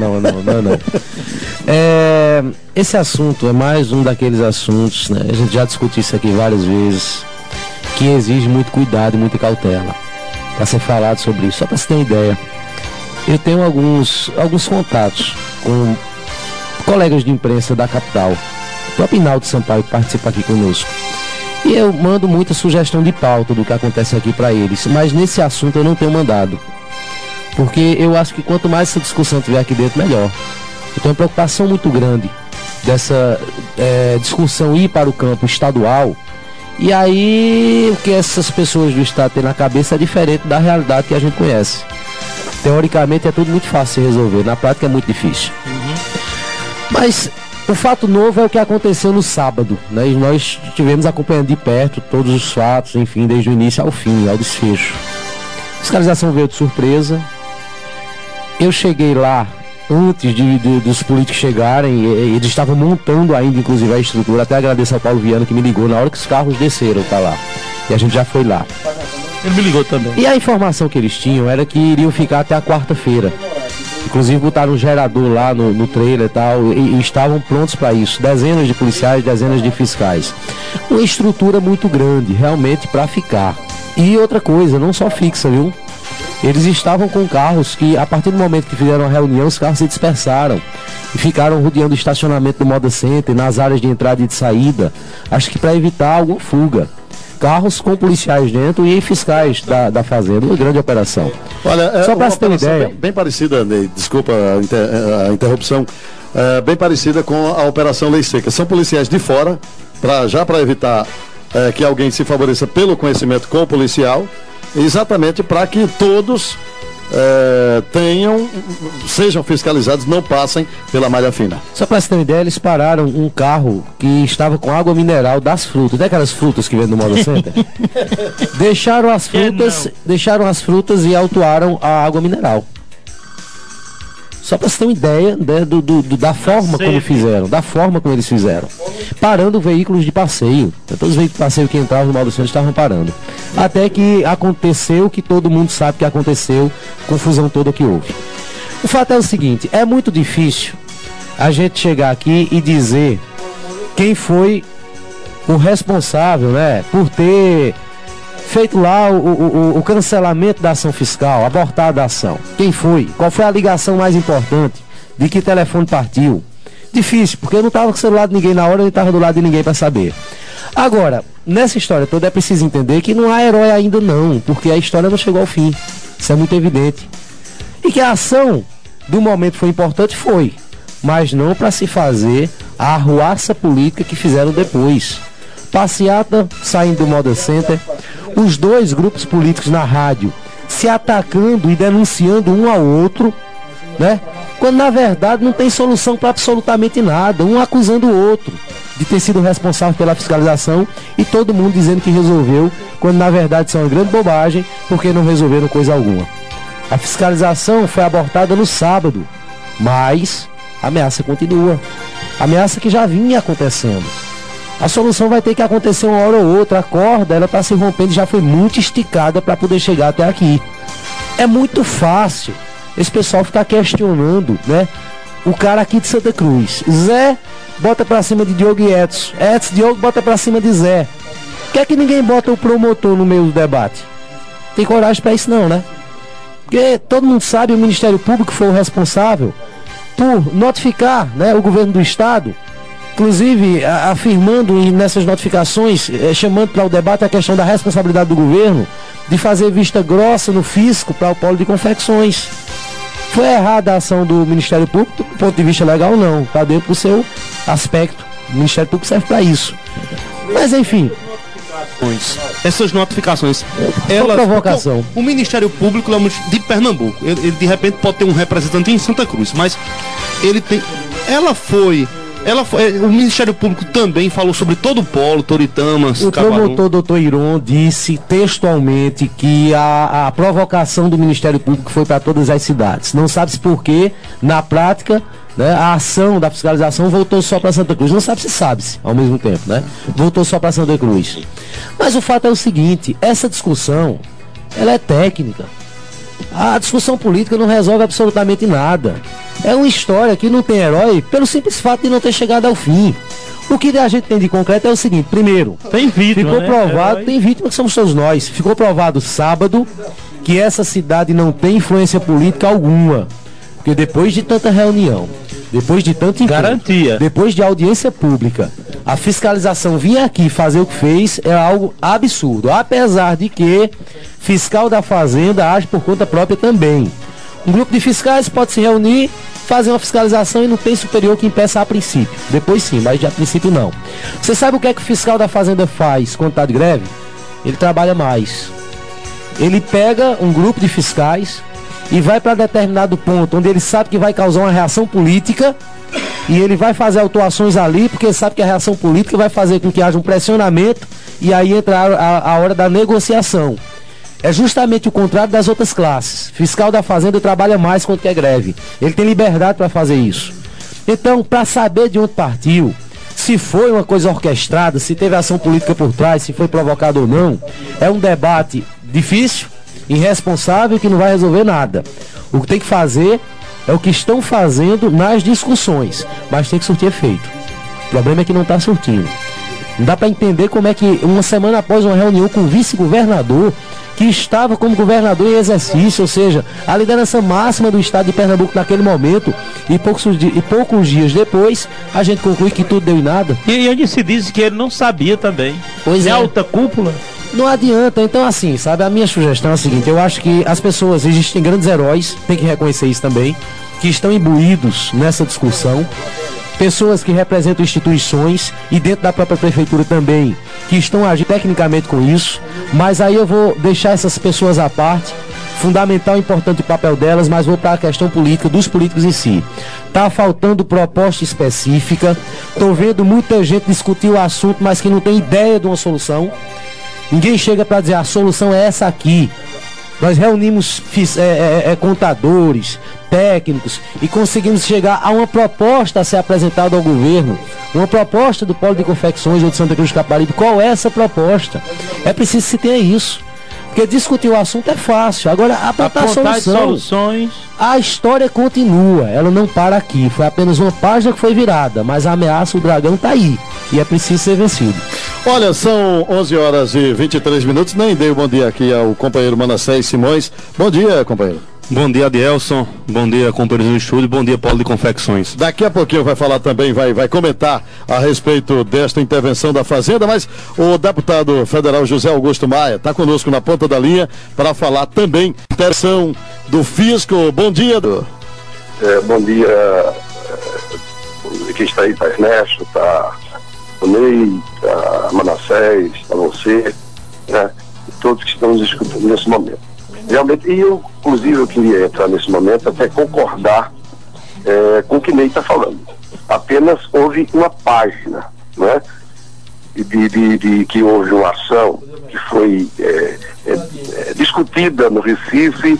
[SPEAKER 4] Esse assunto é mais um daqueles assuntos, né? A gente já discutiu isso aqui várias vezes, que exige muito cuidado e muita cautela para ser falado sobre isso. Só para você ter uma ideia, eu tenho alguns contatos com colegas de imprensa da capital, o próprio Hinaldo Sampaio, que participa aqui conosco. E eu mando muita sugestão de pauta do que acontece aqui para eles, mas nesse assunto eu não tenho mandado, porque eu acho que quanto mais essa discussão tiver aqui dentro, melhor. Eu tenho uma preocupação muito grande dessa discussão ir para o campo estadual, e aí o que essas pessoas do estado têm na cabeça é diferente da realidade que a gente conhece. Teoricamente é tudo muito fácil de resolver, na prática é muito difícil. Mas o fato novo é o que aconteceu no sábado, né? E nós estivemos acompanhando de perto todos os fatos, enfim, desde o início ao fim, ao desfecho. A fiscalização veio de surpresa. Eu cheguei lá antes dos políticos chegarem, eles estavam montando ainda, inclusive, a estrutura. Até agradeço ao Paulo Viana que me ligou na hora que os carros desceram para lá. E a gente já foi lá.
[SPEAKER 7] Ele me ligou também.
[SPEAKER 4] E a informação que eles tinham era que iriam ficar até a quarta-feira. Inclusive botaram um gerador lá no trailer e tal, e estavam prontos para isso. Dezenas de policiais, dezenas de fiscais. Uma estrutura muito grande, realmente, para ficar. E outra coisa, não só fixa, viu? Eles estavam com carros que, a partir do momento que fizeram a reunião, os carros se dispersaram e ficaram rodeando o estacionamento do Moda Center, nas áreas de entrada e de saída, acho que para evitar alguma fuga. Carros com policiais dentro e fiscais da fazenda, uma grande operação.
[SPEAKER 2] Olha,
[SPEAKER 4] só para você ter uma ideia,
[SPEAKER 2] bem parecida, Ney, desculpa a interrupção, bem parecida com a Operação Lei Seca. São policiais de fora, para evitar que alguém se favoreça pelo conhecimento com o policial, exatamente para que todos sejam fiscalizados, não passem pela malha fina.
[SPEAKER 4] Só para você ter uma ideia, eles pararam um carro que estava com água mineral das frutas, daquelas frutas que vem do Moda Center. deixaram as frutas e autuaram a água mineral. Só para você ter uma ideia, né, da forma como fizeram, da forma como eles fizeram. Parando veículos de passeio. Todos os veículos de passeio que entravam no Moda Center estavam parando. Até que aconteceu o que todo mundo sabe que aconteceu, confusão toda que houve. O fato é o seguinte, é muito difícil a gente chegar aqui e dizer quem foi o responsável, né, por ter feito lá o cancelamento da ação fiscal, abortado a ação. Quem foi? Qual foi a ligação mais importante? De que telefone partiu? Difícil, porque eu não estava com o celular de ninguém na hora, eu não estava do lado de ninguém para saber. Agora, nessa história toda é preciso entender que não há herói ainda não, porque a história não chegou ao fim. Isso é muito evidente. E que a ação do momento foi importante, foi. Mas não para se fazer a arruaça política que fizeram depois. Passeata saindo do Moda Center, os dois grupos políticos na rádio se atacando e denunciando um ao outro, né? Quando na verdade não tem solução para absolutamente nada, um acusando o outro de ter sido responsável pela fiscalização e todo mundo dizendo que resolveu, quando na verdade isso é uma grande bobagem, porque não resolveram coisa alguma. A fiscalização foi abortada no sábado, mas a ameaça continua. A ameaça que já vinha acontecendo. A solução vai ter que acontecer uma hora ou outra. A corda, ela está se rompendo e já foi muito esticada para poder chegar até aqui. É muito fácil esse pessoal ficar questionando, né? O cara aqui de Santa Cruz. Zé bota para cima de Diogo e Edson. Edson, Diogo bota para cima de Zé. Por que é que ninguém bota o promotor no meio do debate? Tem coragem para isso não, né? Porque todo mundo sabe, o Ministério Público foi o responsável por notificar, né, o governo do estado. Inclusive, afirmando nessas notificações, chamando para o debate a questão da responsabilidade do governo de fazer vista grossa no fisco para o polo de confecções. Foi errada a ação do Ministério Público, do ponto de vista legal, não. Está dentro do seu aspecto. O Ministério Público serve para isso. Mas, enfim.
[SPEAKER 9] Essas notificações,
[SPEAKER 4] provocação.
[SPEAKER 9] O Ministério Público de Pernambuco, ele de repente pode ter um representante em Santa Cruz, mas ele tem... O Ministério Público também falou sobre todo o polo, Toritama,
[SPEAKER 4] o promotor doutor Iron disse textualmente que a provocação do Ministério Público foi para todas as cidades. Não sabe-se por quê, na prática, né, a ação da fiscalização voltou só para Santa Cruz. Não sabe-se ao mesmo tempo, né? Voltou só para Santa Cruz. Mas o fato é o seguinte, essa discussão, ela é técnica. A discussão política não resolve absolutamente nada. É uma história que não tem herói pelo simples fato de não ter chegado ao fim. O que a gente tem de concreto é o seguinte: primeiro,
[SPEAKER 7] tem vítima,
[SPEAKER 4] ficou provado, tem vítima que somos todos nós. Ficou provado sábado que essa cidade não tem influência política alguma. Porque depois de tanta reunião, depois de tanto encontro,
[SPEAKER 7] garantia,
[SPEAKER 4] depois de audiência pública, a fiscalização vir aqui fazer o que fez é algo absurdo. Apesar de que fiscal da Fazenda age por conta própria também. Um grupo de fiscais pode se reunir, fazer uma fiscalização e não tem superior que impeça a princípio. Depois sim, mas a princípio não. Você sabe o que é que o fiscal da Fazenda faz quando está de greve? Ele trabalha mais. Ele pega um grupo de fiscais e vai para determinado ponto onde ele sabe que vai causar uma reação política e ele vai fazer autuações ali porque ele sabe que a reação política vai fazer com que haja um pressionamento e aí entra a hora da negociação. É justamente o contrário das outras classes. Fiscal da Fazenda trabalha mais quando quer greve. Ele tem liberdade para fazer isso. Então, para saber de onde partiu, se foi uma coisa orquestrada, se teve ação política por trás, se foi provocado ou não, é um debate difícil, irresponsável, que não vai resolver nada. O que tem que fazer é o que estão fazendo nas discussões, mas tem que surtir efeito. O problema é que não está surtindo. Não dá para entender como é que uma semana após uma reunião com o vice-governador, que estava como governador em exercício, ou seja, a liderança máxima do estado de Pernambuco naquele momento, e poucos dias depois, a gente conclui que tudo deu em nada.
[SPEAKER 7] E onde se diz que ele não sabia também.
[SPEAKER 4] Pois é.
[SPEAKER 7] Alta cúpula.
[SPEAKER 4] Não adianta. Então, assim, sabe, a minha sugestão é a seguinte: eu acho que as pessoas, existem grandes heróis, tem que reconhecer isso também, que estão imbuídos nessa discussão. Pessoas que representam instituições e dentro da própria prefeitura também que estão agindo tecnicamente com isso, mas aí eu vou deixar essas pessoas à parte. Fundamental e importante o papel delas, mas vou para a questão política, dos políticos em si. Tá faltando proposta específica, tô vendo muita gente discutir o assunto, mas que não tem ideia de uma solução. Ninguém chega para dizer, a solução é essa aqui. Nós reunimos contadores, técnicos e conseguimos chegar a uma proposta a ser apresentada ao governo, uma proposta do Polo de Confecções ou de Santa Cruz do Capibaribe. Qual é essa proposta? É preciso se ter isso. Porque discutir o assunto é fácil. Agora, apontar soluções. A história continua, ela não para aqui. Foi apenas uma página que foi virada, mas a ameaça, o dragão tá aí. E é preciso ser vencido.
[SPEAKER 2] Olha, são 11 horas e 23 minutos. Nem dei o bom dia aqui ao companheiro Manassés Simões. Bom dia, companheiro.
[SPEAKER 9] Bom dia, Adielson. Bom dia, companheiros do estúdio. Bom dia, Polo de Confecções.
[SPEAKER 2] Daqui a pouquinho vai falar também, vai comentar a respeito desta intervenção da Fazenda, mas o deputado federal José Augusto Maia está conosco na ponta da linha para falar também intervenção do Fisco. Bom dia.
[SPEAKER 6] Bom dia. Quem está aí, está Ernesto, está o Ney, está Manassés, está você, né? E todos que estão nos escutando nesse momento. Realmente, e eu, inclusive, eu queria entrar nesse momento até concordar com o que Ney está falando. Apenas houve uma página, né, de que houve uma ação que foi discutida no Recife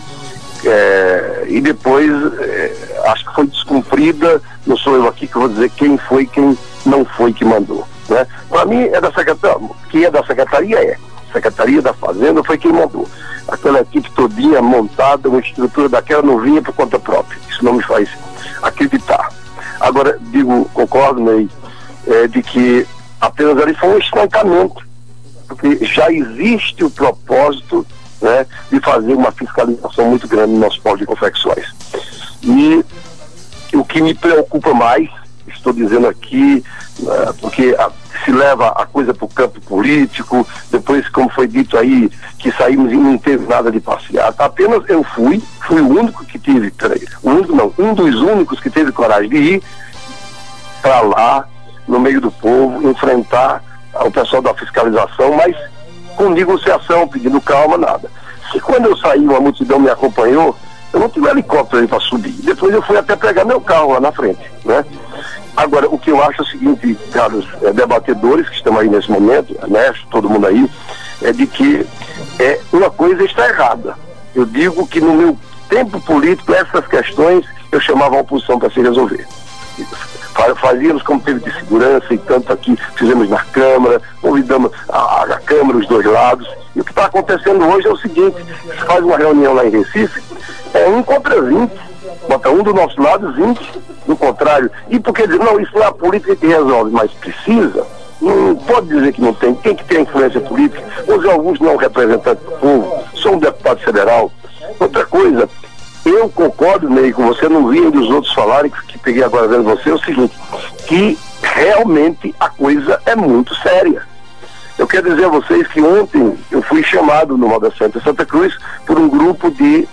[SPEAKER 6] e depois acho que foi descumprida. Não sou eu aqui que vou dizer quem foi, quem não foi que mandou, né? Para mim é da secretaria, que é da secretaria, Secretaria da Fazenda foi quem mandou. Aquela equipe todinha montada, uma estrutura daquela não vinha por conta própria. Isso não me faz acreditar. Agora, concordo, Ney, de que apenas ali foi um estancamento, porque já existe o propósito, né, de fazer uma fiscalização muito grande no nosso polo de confecções. E o que me preocupa mais, estou dizendo aqui, porque se leva a coisa para o campo político, depois, como foi dito aí, que saímos e não teve nada de passeata. Apenas eu fui o único que tive, um dos únicos que teve coragem de ir para lá, no meio do povo, enfrentar o pessoal da fiscalização, mas com negociação, pedindo calma, nada. Se quando eu saí, uma multidão me acompanhou, eu não tive helicóptero aí para subir. Depois eu fui até pegar meu carro lá na frente, né? Agora, o que eu acho é o seguinte, caros debatedores que estão aí nesse momento, Ernesto, todo mundo aí, é de que uma coisa está errada. Eu digo que no meu tempo político, essas questões eu chamava a oposição para se resolver. Fazíamos como teve de segurança e tanto aqui fizemos na Câmara, convidamos a Câmara, os dois lados. E o que está acontecendo hoje é o seguinte: se faz uma reunião lá em Recife, 1 contra 20, bota um do nosso lado, 20 do contrário. E porque dizer, não, isso é a política que resolve, mas precisa, não pode dizer que não tem. Quem que tem influência política? O Zé Augusto não é um representante do povo, sou um deputado federal. Outra coisa, eu concordo, Ney, com você, não vi dos outros falarem, que peguei agora vendo você, é o seguinte, que realmente a coisa é muito séria. Eu quero dizer a vocês que ontem eu fui chamado no Moda Center Santa Cruz por um grupo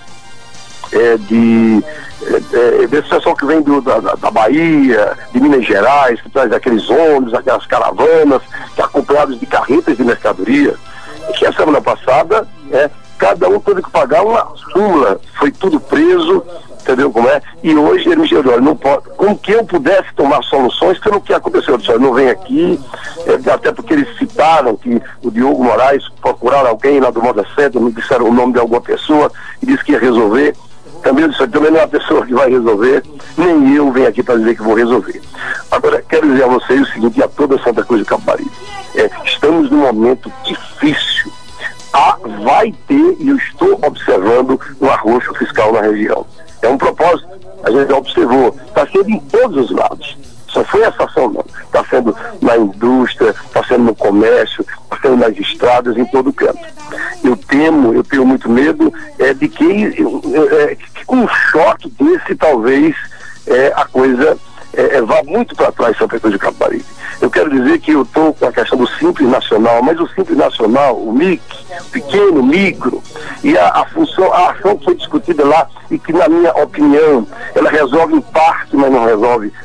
[SPEAKER 6] desse pessoal que vem da Bahia, de Minas Gerais, que traz aqueles ônibus, aquelas caravanas, que acompanhados de carretas de mercadoria, e que a semana passada, cada um teve que pagar uma súmula, foi tudo preso, entendeu como é? E hoje ele me disse, olha, não pode, como que eu pudesse tomar soluções pelo que aconteceu. Eu disse, olha, não vem aqui, até porque eles citaram que o Diogo Moraes procuraram alguém lá do Moda Center, me disseram o nome de alguma pessoa e disse que ia resolver. Também eu disse, também não é a pessoa que vai resolver, nem eu venho aqui para dizer que vou resolver. Agora, quero dizer a vocês o seguinte, a toda Santa Cruz do Capibaribe, estamos num momento difícil. Vai ter, e eu estou observando, um arroxo fiscal na região. É um propósito, a gente já observou, está sendo em todos os lados. Só foi essa ação, não. Está sendo na indústria, está sendo no comércio, está sendo nas estradas, em todo canto. Eu tenho muito medo de que com um choque desse, talvez, a coisa vá muito para trás, Santa Cruz do Capibaribe. Eu quero dizer que eu estou com a questão do Simples Nacional, mas o Simples Nacional, o MIC, pequeno, micro, e a ação que foi discutida lá, e que, na minha opinião, ela resolve em parte, mas não resolve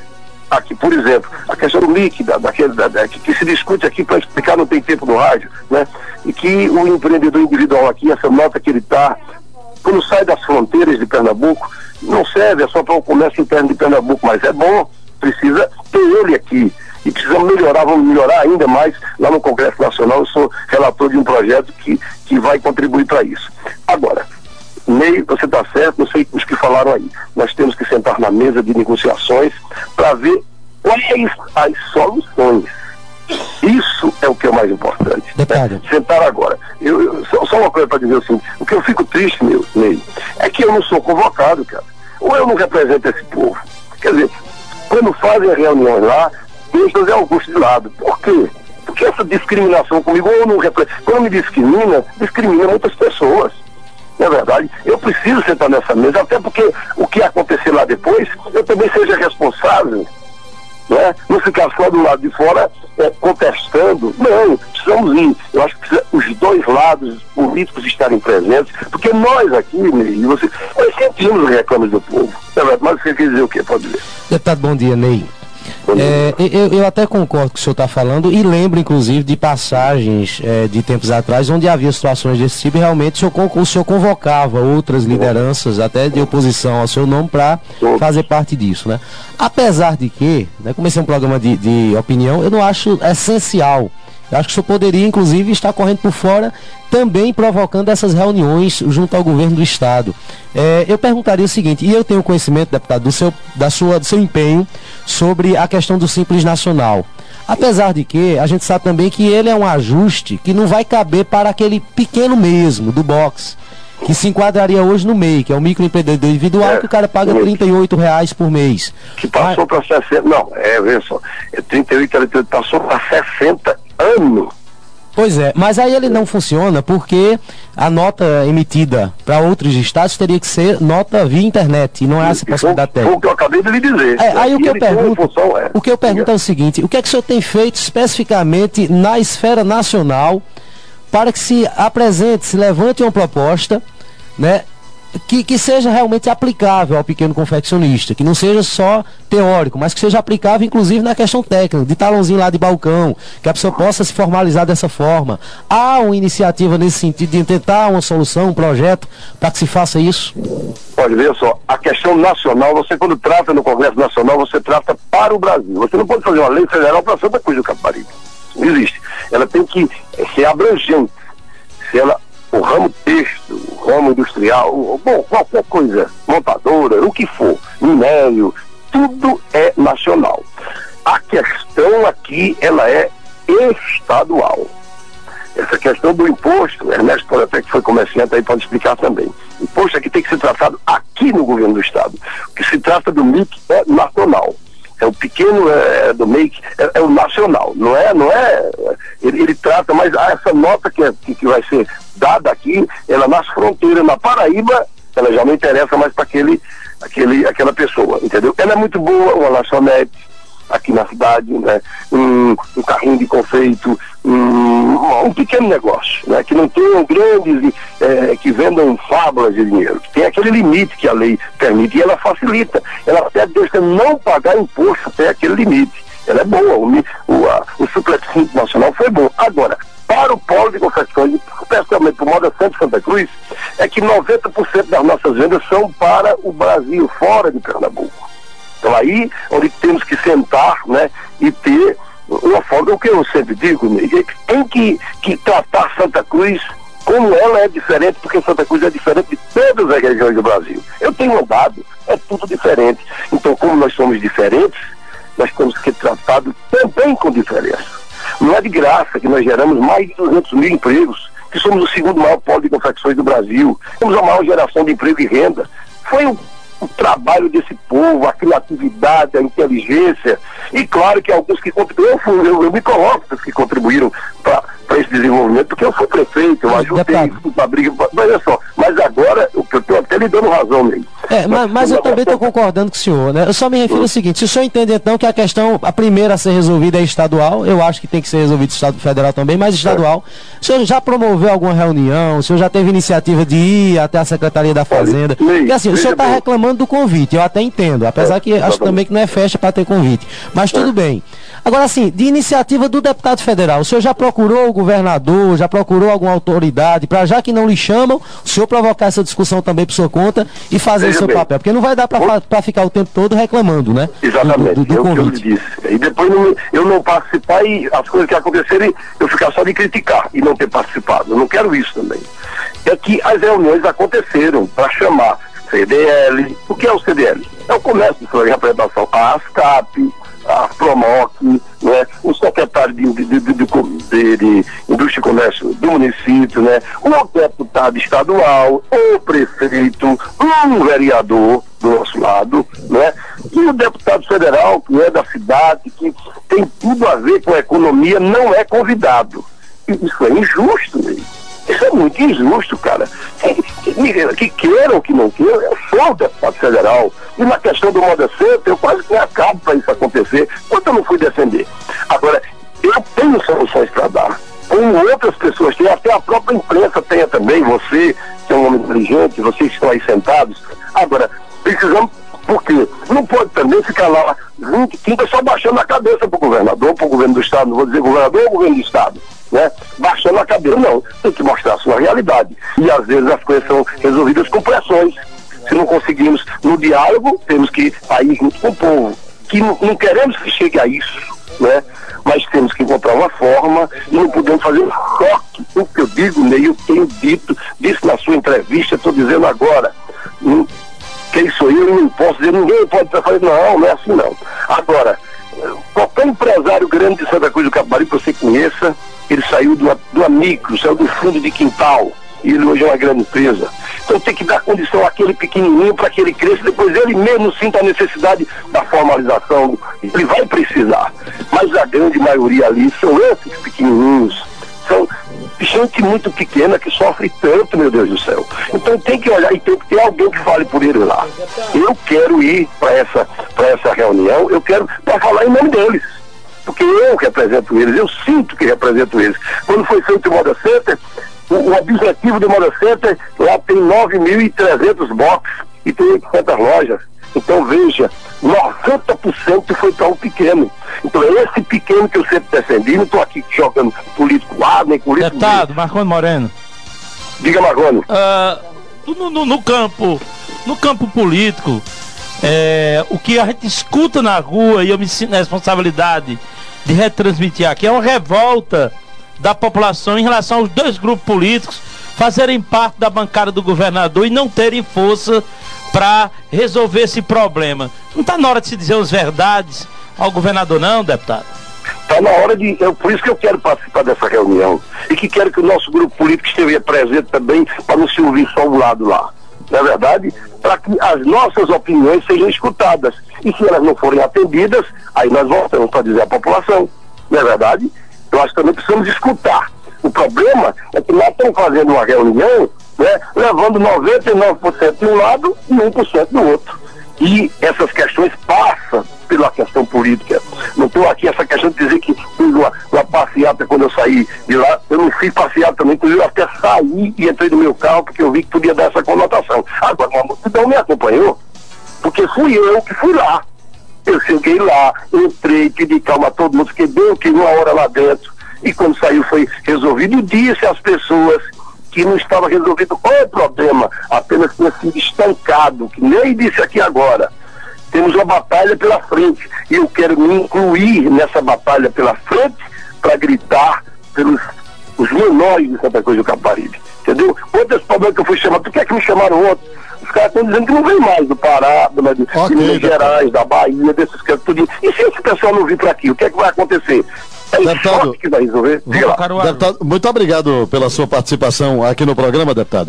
[SPEAKER 6] aqui, por exemplo, a questão do MIC, que se discute aqui para explicar, não tem tempo no rádio, né? E que o empreendedor individual aqui, essa nota que ele está, quando sai das fronteiras de Pernambuco, não serve, é só para o comércio interno de Pernambuco, mas é bom, precisa ter ele aqui. E precisamos melhorar, vamos melhorar ainda mais lá no Congresso Nacional. Eu sou relator de um projeto que vai contribuir para isso. Agora, Ney, você está certo, não sei os que falaram aí. Nós temos que sentar na mesa de negociações para ver quais as soluções. Isso é o que é o mais importante. Né? Sentar agora. Só uma coisa para dizer assim, o que eu fico triste, Ney, é que eu não sou convocado, cara. Ou eu não represento esse povo. Quer dizer, quando fazem reuniões lá, deixa José Augusto de lado. Por quê? Porque essa discriminação comigo, ou eu não represento. Quando me discrimina muitas pessoas. Não é verdade? Eu preciso sentar nessa mesa, até porque o que acontecer lá depois, eu também seja responsável. Né? Não ficar só do lado de fora contestando. Não, precisamos ir. Eu acho que precisa os dois lados políticos estarem presentes, porque nós aqui, Ney, nós sentimos os reclames do povo. Mas você quer dizer o quê? Pode dizer.
[SPEAKER 4] Deputado, bom dia, Ney. Eu até concordo com o que o senhor está falando e lembro, inclusive, de passagens de tempos atrás onde havia situações desse tipo e realmente o senhor convocava outras lideranças, até de oposição ao seu nome, para fazer parte disso, né? Apesar de que, né, comecei um programa de opinião, eu não acho essencial. Eu acho que o senhor poderia, inclusive, estar correndo por fora, também provocando essas reuniões junto ao governo do Estado. Eu perguntaria o seguinte, e eu tenho conhecimento, deputado, do seu empenho sobre a questão do Simples Nacional. Apesar de que a gente sabe também que ele é um ajuste que não vai caber para aquele pequeno mesmo, do box, que se enquadraria hoje no MEI, que é o microempreendedor individual, que o cara paga R$38 por mês.
[SPEAKER 6] Que passou para 60, não, veja só, 38, passou para 60 anos.
[SPEAKER 4] Pois é, mas aí ele não funciona porque a nota emitida para outros estados teria que ser nota via internet, e não é essa possibilidade técnica.
[SPEAKER 6] Foi o que eu acabei de lhe dizer.
[SPEAKER 4] Aí o que eu pergunto é o seguinte, o que é que o senhor tem feito especificamente na esfera nacional para que se apresente, se levante uma proposta, né, que seja realmente aplicável ao pequeno confeccionista, que não seja só teórico, mas que seja aplicável inclusive na questão técnica, de talãozinho lá de balcão, que a pessoa possa se formalizar dessa forma. Há uma iniciativa nesse sentido de tentar uma solução, um projeto, para que se faça isso?
[SPEAKER 6] Olha, veja só, a questão nacional, você quando trata no Congresso Nacional, você trata para o Brasil. Você não pode fazer uma lei federal para Santa Cruz do Capibaribe. Não existe. Ela tem que ser abrangente. Se ela, o ramo têxtil, o ramo industrial, bom, qualquer coisa, montadora, o que for, minério, tudo é nacional. A questão aqui, ela é estadual. Essa questão do imposto, Ernesto pode até que foi comerciante, aí pode explicar também. O imposto aqui tem que ser tratado aqui no governo do estado. O que se trata do MIC é nacional. É o pequeno do MEI, é o nacional, não é, ele trata, mas essa nota que vai ser dada aqui, ela nas fronteiras, na Paraíba, ela já não interessa mais para aquela pessoa, entendeu? Ela é muito boa, uma lanchonete aqui na cidade, né? Um carrinho de confeito, um pequeno negócio, né? Que não tenham grandes, que vendam fábulas de dinheiro, que tem aquele limite que a lei permite, e ela facilita, ela até deixa não pagar imposto até aquele limite. Ela é boa, o Supletivo Nacional foi bom. Agora, para o polo de confecções, especialmente para o Moda Santa Cruz, é que 90% das nossas vendas são para o Brasil, fora de Pernambuco. Então aí, onde temos que sentar, né, e ter uma forma, o que eu sempre digo, tem que tratar Santa Cruz como ela é diferente, porque Santa Cruz é diferente de todas as regiões do Brasil. Eu tenho andado, é tudo diferente. Então, como nós somos diferentes, nós temos que ser tratados também com diferença. Não é de graça que nós geramos mais de 200 mil empregos, que somos o segundo maior polo de confecções do Brasil. Temos a maior geração de emprego e renda. Foi o trabalho desse povo, a criatividade, a inteligência, e claro que alguns que contribuíram, eu me coloco os que contribuíram para esse desenvolvimento, porque eu fui prefeito, eu ajudei a briga, mas olha só, mas agora eu estou até lhe dando razão mesmo.
[SPEAKER 4] Mas eu também estou concordando com o senhor, né? Eu só me refiro ao seguinte: se o senhor entende então que a questão, a primeira a ser resolvida é estadual, eu acho que tem que ser resolvido Estado Federal também, mas estadual. O senhor já promoveu alguma reunião? O senhor já teve iniciativa de ir até a Secretaria da Fazenda? Porque assim, o senhor está reclamando do convite, eu até entendo, apesar que acho também que não é festa para ter convite, mas tudo bem. Agora, assim, de iniciativa do deputado federal, o senhor já procurou o governador, já procurou alguma autoridade, para já que não lhe chamam, o senhor provocar essa discussão também por sua conta e fazer o seu papel? Porque não vai dar para ficar o tempo todo reclamando, né?
[SPEAKER 6] Exatamente,
[SPEAKER 4] do convite.
[SPEAKER 6] Que eu lhe disse. E depois eu não participar e as coisas que acontecerem, eu ficar só de criticar e não ter participado. Eu não quero isso também. É que as reuniões aconteceram para chamar CDL. O que é o CDL? É o comércio de representação, a ASCAP, a Promoc, né, o secretário de Indústria e Comércio do município, né, o deputado estadual, o prefeito, um vereador do nosso lado, né, e o deputado federal, que é da cidade, que tem tudo a ver com a economia, não é convidado. Isso é injusto, né? Isso é muito injusto, cara. Que queiram ou que não queiram, eu sou o deputado federal. E na questão do Moda Center, eu quase que me acabo para isso acontecer, quando eu não fui defender. Agora, eu tenho soluções para dar, como outras pessoas têm, até a própria imprensa tenha também, você, que é um homem inteligente, vocês que estão aí sentados. Agora, precisamos, porque não pode também ficar lá 20, 30 só baixando a cabeça para o governador, para o governo do estado, não vou dizer governador ou governo do estado, né? Baixando a cabeça, não, tem que mostrar a sua realidade. E às vezes as coisas são resolvidas com pressões. Se não conseguimos no diálogo, temos que ir junto com o povo, que não queremos que chegue a isso, né? Mas temos que encontrar uma forma e não podemos fazer um choque. O que eu digo, Ney, eu tenho disse na sua entrevista, estou dizendo agora, quem sou eu não posso dizer, ninguém pode fazer, não é assim não. Agora, qualquer empresário grande de Santa Cruz do Capibaribe que você conheça, ele saiu do micro, saiu do fundo de quintal, e ele hoje é uma grande empresa. Então tem que dar condição àquele pequenininho para que ele cresça, depois ele mesmo sinta a necessidade da formalização, ele vai precisar. Mas a grande maioria ali são esses pequenininhos, são gente muito pequena que sofre tanto, meu Deus do céu. Então tem que olhar e tem que ter alguém que fale por ele lá. Eu quero ir para essa reunião, eu quero para falar em nome deles, porque eu represento eles, eu sinto que represento eles. Quando foi feito o Moda Center, o objetivo do Moda Center, lá tem 9.300 boxes e tem 800 lojas. Então veja, 90% foi para o pequeno. Então é esse pequeno que eu sempre defendi, não estou aqui jogando político lá, nem político...
[SPEAKER 7] Deputado Marconi Moreno.
[SPEAKER 6] Diga, Marconi.
[SPEAKER 7] No campo político, o que a gente escuta na rua, e eu me sinto na responsabilidade de retransmitir aqui, é uma revolta da população em relação aos dois grupos políticos fazerem parte da bancada do governador e não terem força para resolver esse problema. Não está na hora de se dizer as verdades ao governador, não, deputado?
[SPEAKER 6] Está na hora por isso que eu quero participar dessa reunião e que quero que o nosso grupo político esteja presente também, para não se ouvir só um lado lá, não é verdade? Para que as nossas opiniões sejam escutadas, e se elas não forem atendidas, aí nós voltamos para dizer à população, não é verdade? Eu acho que também precisamos escutar. O problema é que nós estamos fazendo uma reunião, né, levando 99% de um lado e 1% do outro. E essas questões passam pela questão política. Não estou aqui essa questão de dizer que fiz uma passeata quando eu saí de lá. Eu não fiz passeata também, inclusive eu até saí e entrei no meu carro porque eu vi que podia dar essa conotação. Agora, uma multidão me acompanhou, porque fui eu que fui lá. Eu cheguei lá, entrei, pedi calma a todo mundo, fiquei bem que uma hora lá dentro, e quando saiu foi resolvido, e disse às pessoas que não estava resolvido qual é o problema, apenas tinha sido estancado, que nem disse aqui agora. Temos uma batalha pela frente, e eu quero me incluir nessa batalha pela frente para gritar pelos os menores de Santa Cruz do Capibaribe, entendeu? Outros problemas que eu fui chamado, por que é que me chamaram outros? Os caras estão dizendo que não vem mais do Pará, de Minas Gerais, da Bahia, desses caras, tudo. E se esse pessoal não vir para aqui, o que é que vai acontecer? É o choque que vai resolver.
[SPEAKER 2] Deputado, muito obrigado pela sua participação aqui no programa, deputado.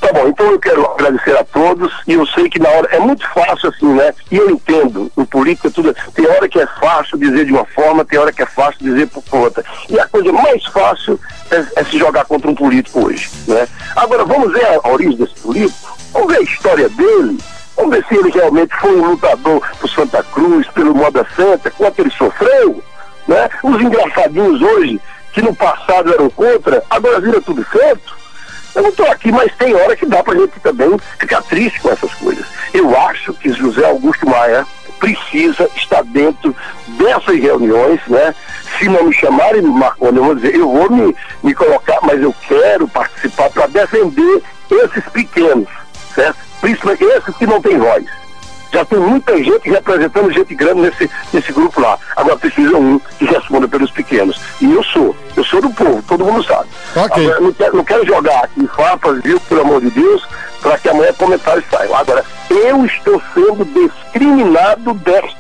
[SPEAKER 6] Tá bom, então eu quero agradecer a todos, e eu sei que na hora é muito fácil assim, né? E eu entendo, em política tudo, tem hora que é fácil dizer de uma forma, tem hora que é fácil dizer por outra. E a coisa mais fácil é se jogar contra um político hoje, né? Agora, vamos ver a origem desse político, vamos ver a história dele, vamos ver se ele realmente foi um lutador por Santa Cruz, pelo Moda Santa, quanto ele sofreu, né? Os engraçadinhos hoje, que no passado eram contra, agora vira tudo certo. Eu não estou aqui, mas tem hora que dá para a gente também ficar triste com essas coisas. Eu acho que José Augusto Maia precisa estar dentro dessas reuniões, né? Se não me chamarem, Marconi, eu vou dizer, eu vou me colocar, mas eu quero participar para defender esses pequenos, certo? Principalmente esses que não têm voz. Já tem muita gente representando gente grande nesse grupo lá. Agora precisa um que responda pelos pequenos. E eu sou do povo, todo mundo sabe.
[SPEAKER 2] Ok.
[SPEAKER 6] Agora, não quero jogar aqui farpas, viu, pelo amor de Deus, para que amanhã comentários saiam. Agora, eu estou sendo discriminado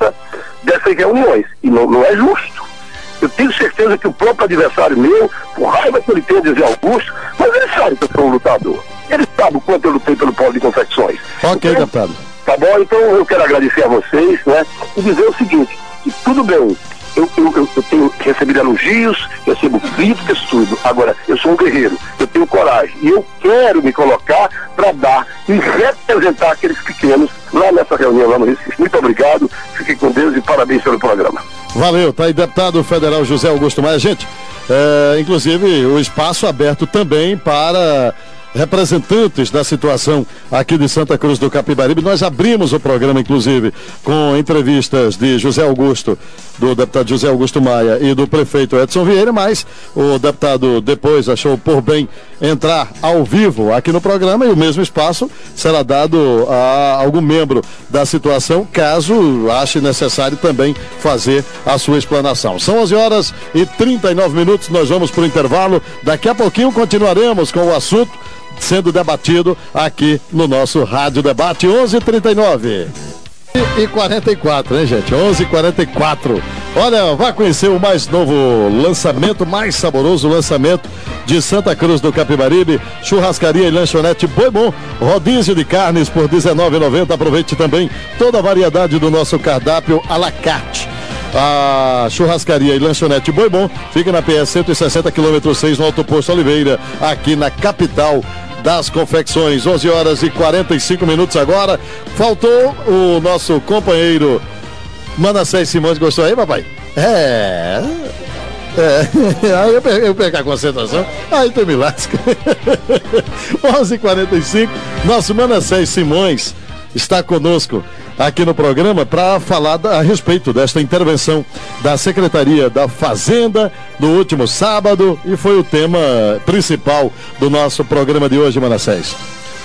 [SPEAKER 6] dessas reuniões. E não é justo. Eu tenho certeza que o próprio adversário meu, por raiva que ele tem de Zé Augusto, mas ele sabe que eu sou um lutador. Ele sabe o quanto eu lutei pelo polo de confecções.
[SPEAKER 2] Ok, deputado.
[SPEAKER 6] Tá bom? Então eu quero agradecer a vocês, né? E dizer o seguinte, que tudo bem, eu tenho recebido elogios, recebo críticas, tudo. Agora, eu sou um guerreiro, eu tenho coragem. E eu quero me colocar para dar e representar aqueles pequenos lá nessa reunião lá no Recife. Muito obrigado, fiquem com Deus e parabéns pelo programa.
[SPEAKER 2] Valeu, tá aí deputado federal José Augusto Maia. Gente, inclusive o espaço aberto também para representantes da situação aqui de Santa Cruz do Capibaribe. Nós abrimos o programa, inclusive, com entrevistas de José Augusto, do deputado José Augusto Maia e do prefeito Edson Vieira, mas o deputado depois achou por bem entrar ao vivo aqui no programa, e o mesmo espaço será dado a algum membro da situação, caso ache necessário também fazer a sua explanação. São 11h39, nós vamos para o intervalo. Daqui a pouquinho continuaremos com o assunto sendo debatido aqui no nosso Rádio Debate. 11h39 e 44, hein, gente? 11h44. Olha, vá conhecer o mais novo lançamento, mais saboroso lançamento de Santa Cruz do Capibaribe, churrascaria e lanchonete Boi Bom, rodízio de carnes por R$19,90. Aproveite também toda a variedade do nosso cardápio à la carte. A churrascaria e lanchonete Boi Bom fica na PS 160 km 6, no Alto Posto Oliveira, aqui na capital das confecções. 11h45 agora. Faltou o nosso companheiro Manassés Simões. Gostou aí, papai? Aí eu perco a concentração, aí tu me lasca. 11h45, nosso Manassés Simões está conosco aqui no programa para falar a respeito desta intervenção da Secretaria da Fazenda no último sábado, e foi o tema principal do nosso programa de hoje, Manassés.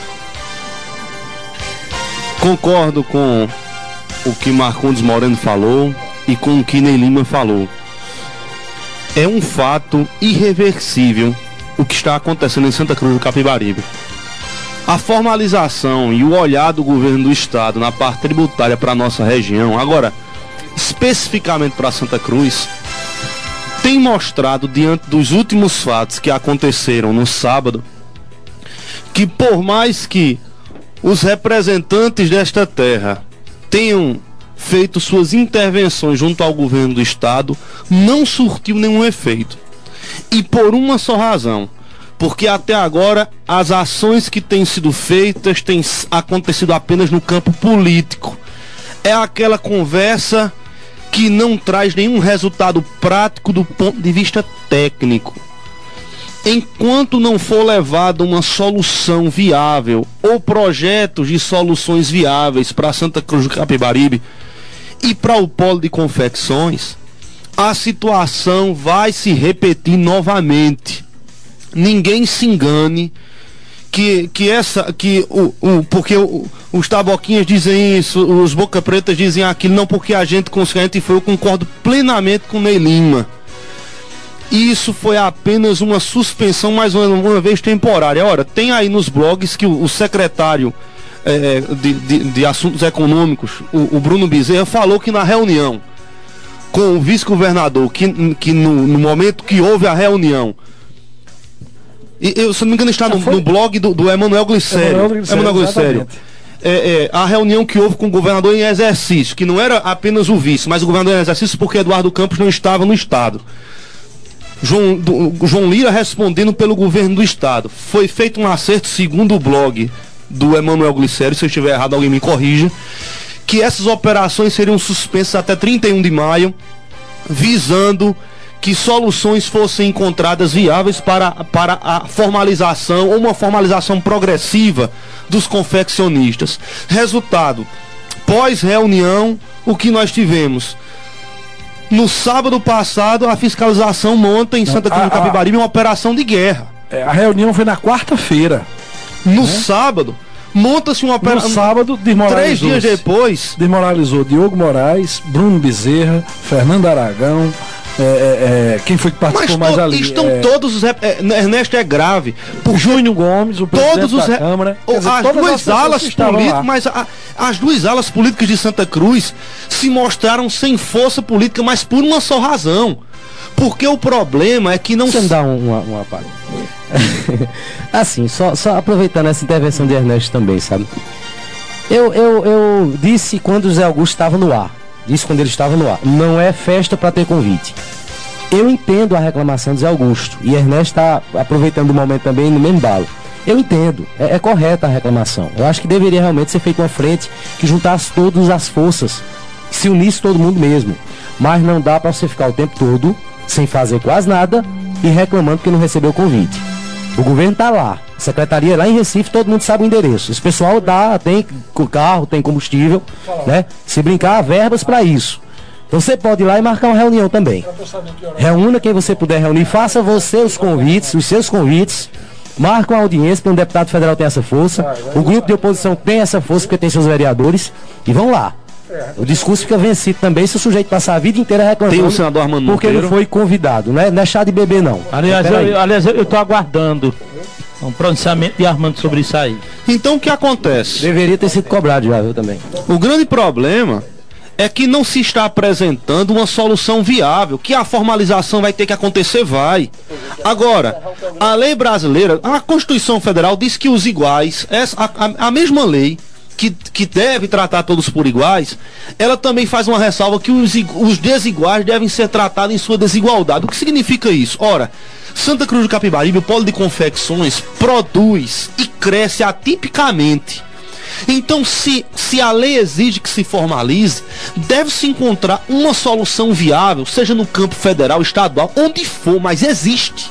[SPEAKER 9] Concordo com o que Marcondes Moreno falou e com o que Ney Lima falou. É um fato irreversível o que está acontecendo em Santa Cruz do Capibaribe. A formalização e o olhar do governo do estado na parte tributária para a nossa região, agora, especificamente para Santa Cruz, tem mostrado, diante dos últimos fatos que aconteceram no sábado, que por mais que os representantes desta terra tenham feito suas intervenções junto ao governo do estado, não surtiu nenhum efeito. E por uma só razão: porque até agora as ações que têm sido feitas têm acontecido apenas no campo político. É aquela conversa que não traz nenhum resultado prático do ponto de vista técnico. Enquanto não for levada uma solução viável ou projetos de soluções viáveis para Santa Cruz do Capibaribe e para o polo de confecções, a situação vai se repetir novamente. Ninguém se engane porque os taboquinhas dizem isso, os boca pretas dizem aquilo, não porque a gente consciente foi. Eu concordo plenamente com Ney Lima. Isso foi apenas uma suspensão, mais uma vez temporária. Ora, tem aí nos blogs que o secretário de Assuntos Econômicos, o Bruno Bezerra, falou que na reunião com o vice-governador, que no momento que houve a reunião, Eu, se não me engano, está no blog do Emanuel Glicério. Emanuel Glicério. A reunião que houve com o governador em exercício, que não era apenas o vice, mas o governador em exercício porque Eduardo Campos não estava no estado. João Lira respondendo pelo governo do estado. Foi feito um acerto, segundo o blog do Emanuel Glicério, se eu estiver errado alguém me corrija, que essas operações seriam suspensas até 31 de maio, visando que soluções fossem encontradas viáveis para a formalização, ou uma formalização progressiva dos confeccionistas. Resultado, pós-reunião, o que nós tivemos? No sábado passado, a fiscalização monta em Santa Cruz do Capibaribe uma operação de guerra.
[SPEAKER 3] A reunião foi na quarta-feira.
[SPEAKER 9] No sábado, monta-se uma operação.
[SPEAKER 3] No sábado,
[SPEAKER 9] 3 dias depois.
[SPEAKER 3] Desmoralizou Diogo Moraes, Bruno Bezerra, Fernando Aragão. Quem foi que participou mais ali?
[SPEAKER 9] Estão todos os... Ernesto, é grave.
[SPEAKER 3] Júnior Gomes, o presidente da Câmara.
[SPEAKER 9] As duas alas políticas, mas as duas alas políticas de Santa Cruz se mostraram sem força política, mas por uma só razão. Porque o problema é que não...
[SPEAKER 4] Você me dá uma parte. Assim, só aproveitando essa intervenção de Ernesto também, sabe? Eu disse quando o Zé Augusto estava no ar. Disse quando ele estava no ar. Não é festa para ter convite. Eu entendo a reclamação do Zé Augusto. E Ernesto está aproveitando o momento também no mesmo balo. Eu entendo. É correta a reclamação. Eu acho que deveria realmente ser feita uma frente que juntasse todas as forças. Que se unisse todo mundo mesmo. Mas não dá para você ficar o tempo todo sem fazer quase nada e reclamando que não recebeu o convite. O governo está lá. A secretaria lá em Recife, todo mundo sabe o endereço. Esse pessoal tem carro, tem combustível, né? Se brincar, há verbas para isso. Então você pode ir lá e marcar uma reunião também. Reúna quem você puder reunir, faça você os seus convites, marca uma audiência, porque um deputado federal tem essa força, o grupo de oposição tem essa força, porque tem seus vereadores, e vão lá. O discurso fica vencido também se o sujeito passar a vida inteira reclamando.
[SPEAKER 9] Tem o senador Armando
[SPEAKER 4] porque
[SPEAKER 9] Monteiro.
[SPEAKER 4] Não foi convidado, não é chá de bebê não.
[SPEAKER 7] Aliás, eu tô aguardando um pronunciamento de Armando sobre isso aí.
[SPEAKER 9] Então o que acontece?
[SPEAKER 4] Deveria ter sido cobrado já, viu, também.
[SPEAKER 9] O grande problema é que não se está apresentando uma solução viável, que a formalização vai ter que acontecer, vai. Agora, a lei brasileira, a Constituição Federal diz que os iguais, a mesma lei que deve tratar todos por iguais, ela também faz uma ressalva que os desiguais devem ser tratados em sua desigualdade. O que significa isso? Ora, Santa Cruz do Capibaribe, o polo de confecções, produz e cresce atipicamente. Então, se a lei exige que se formalize, deve-se encontrar uma solução viável, seja no campo federal, estadual, onde for, mas existe.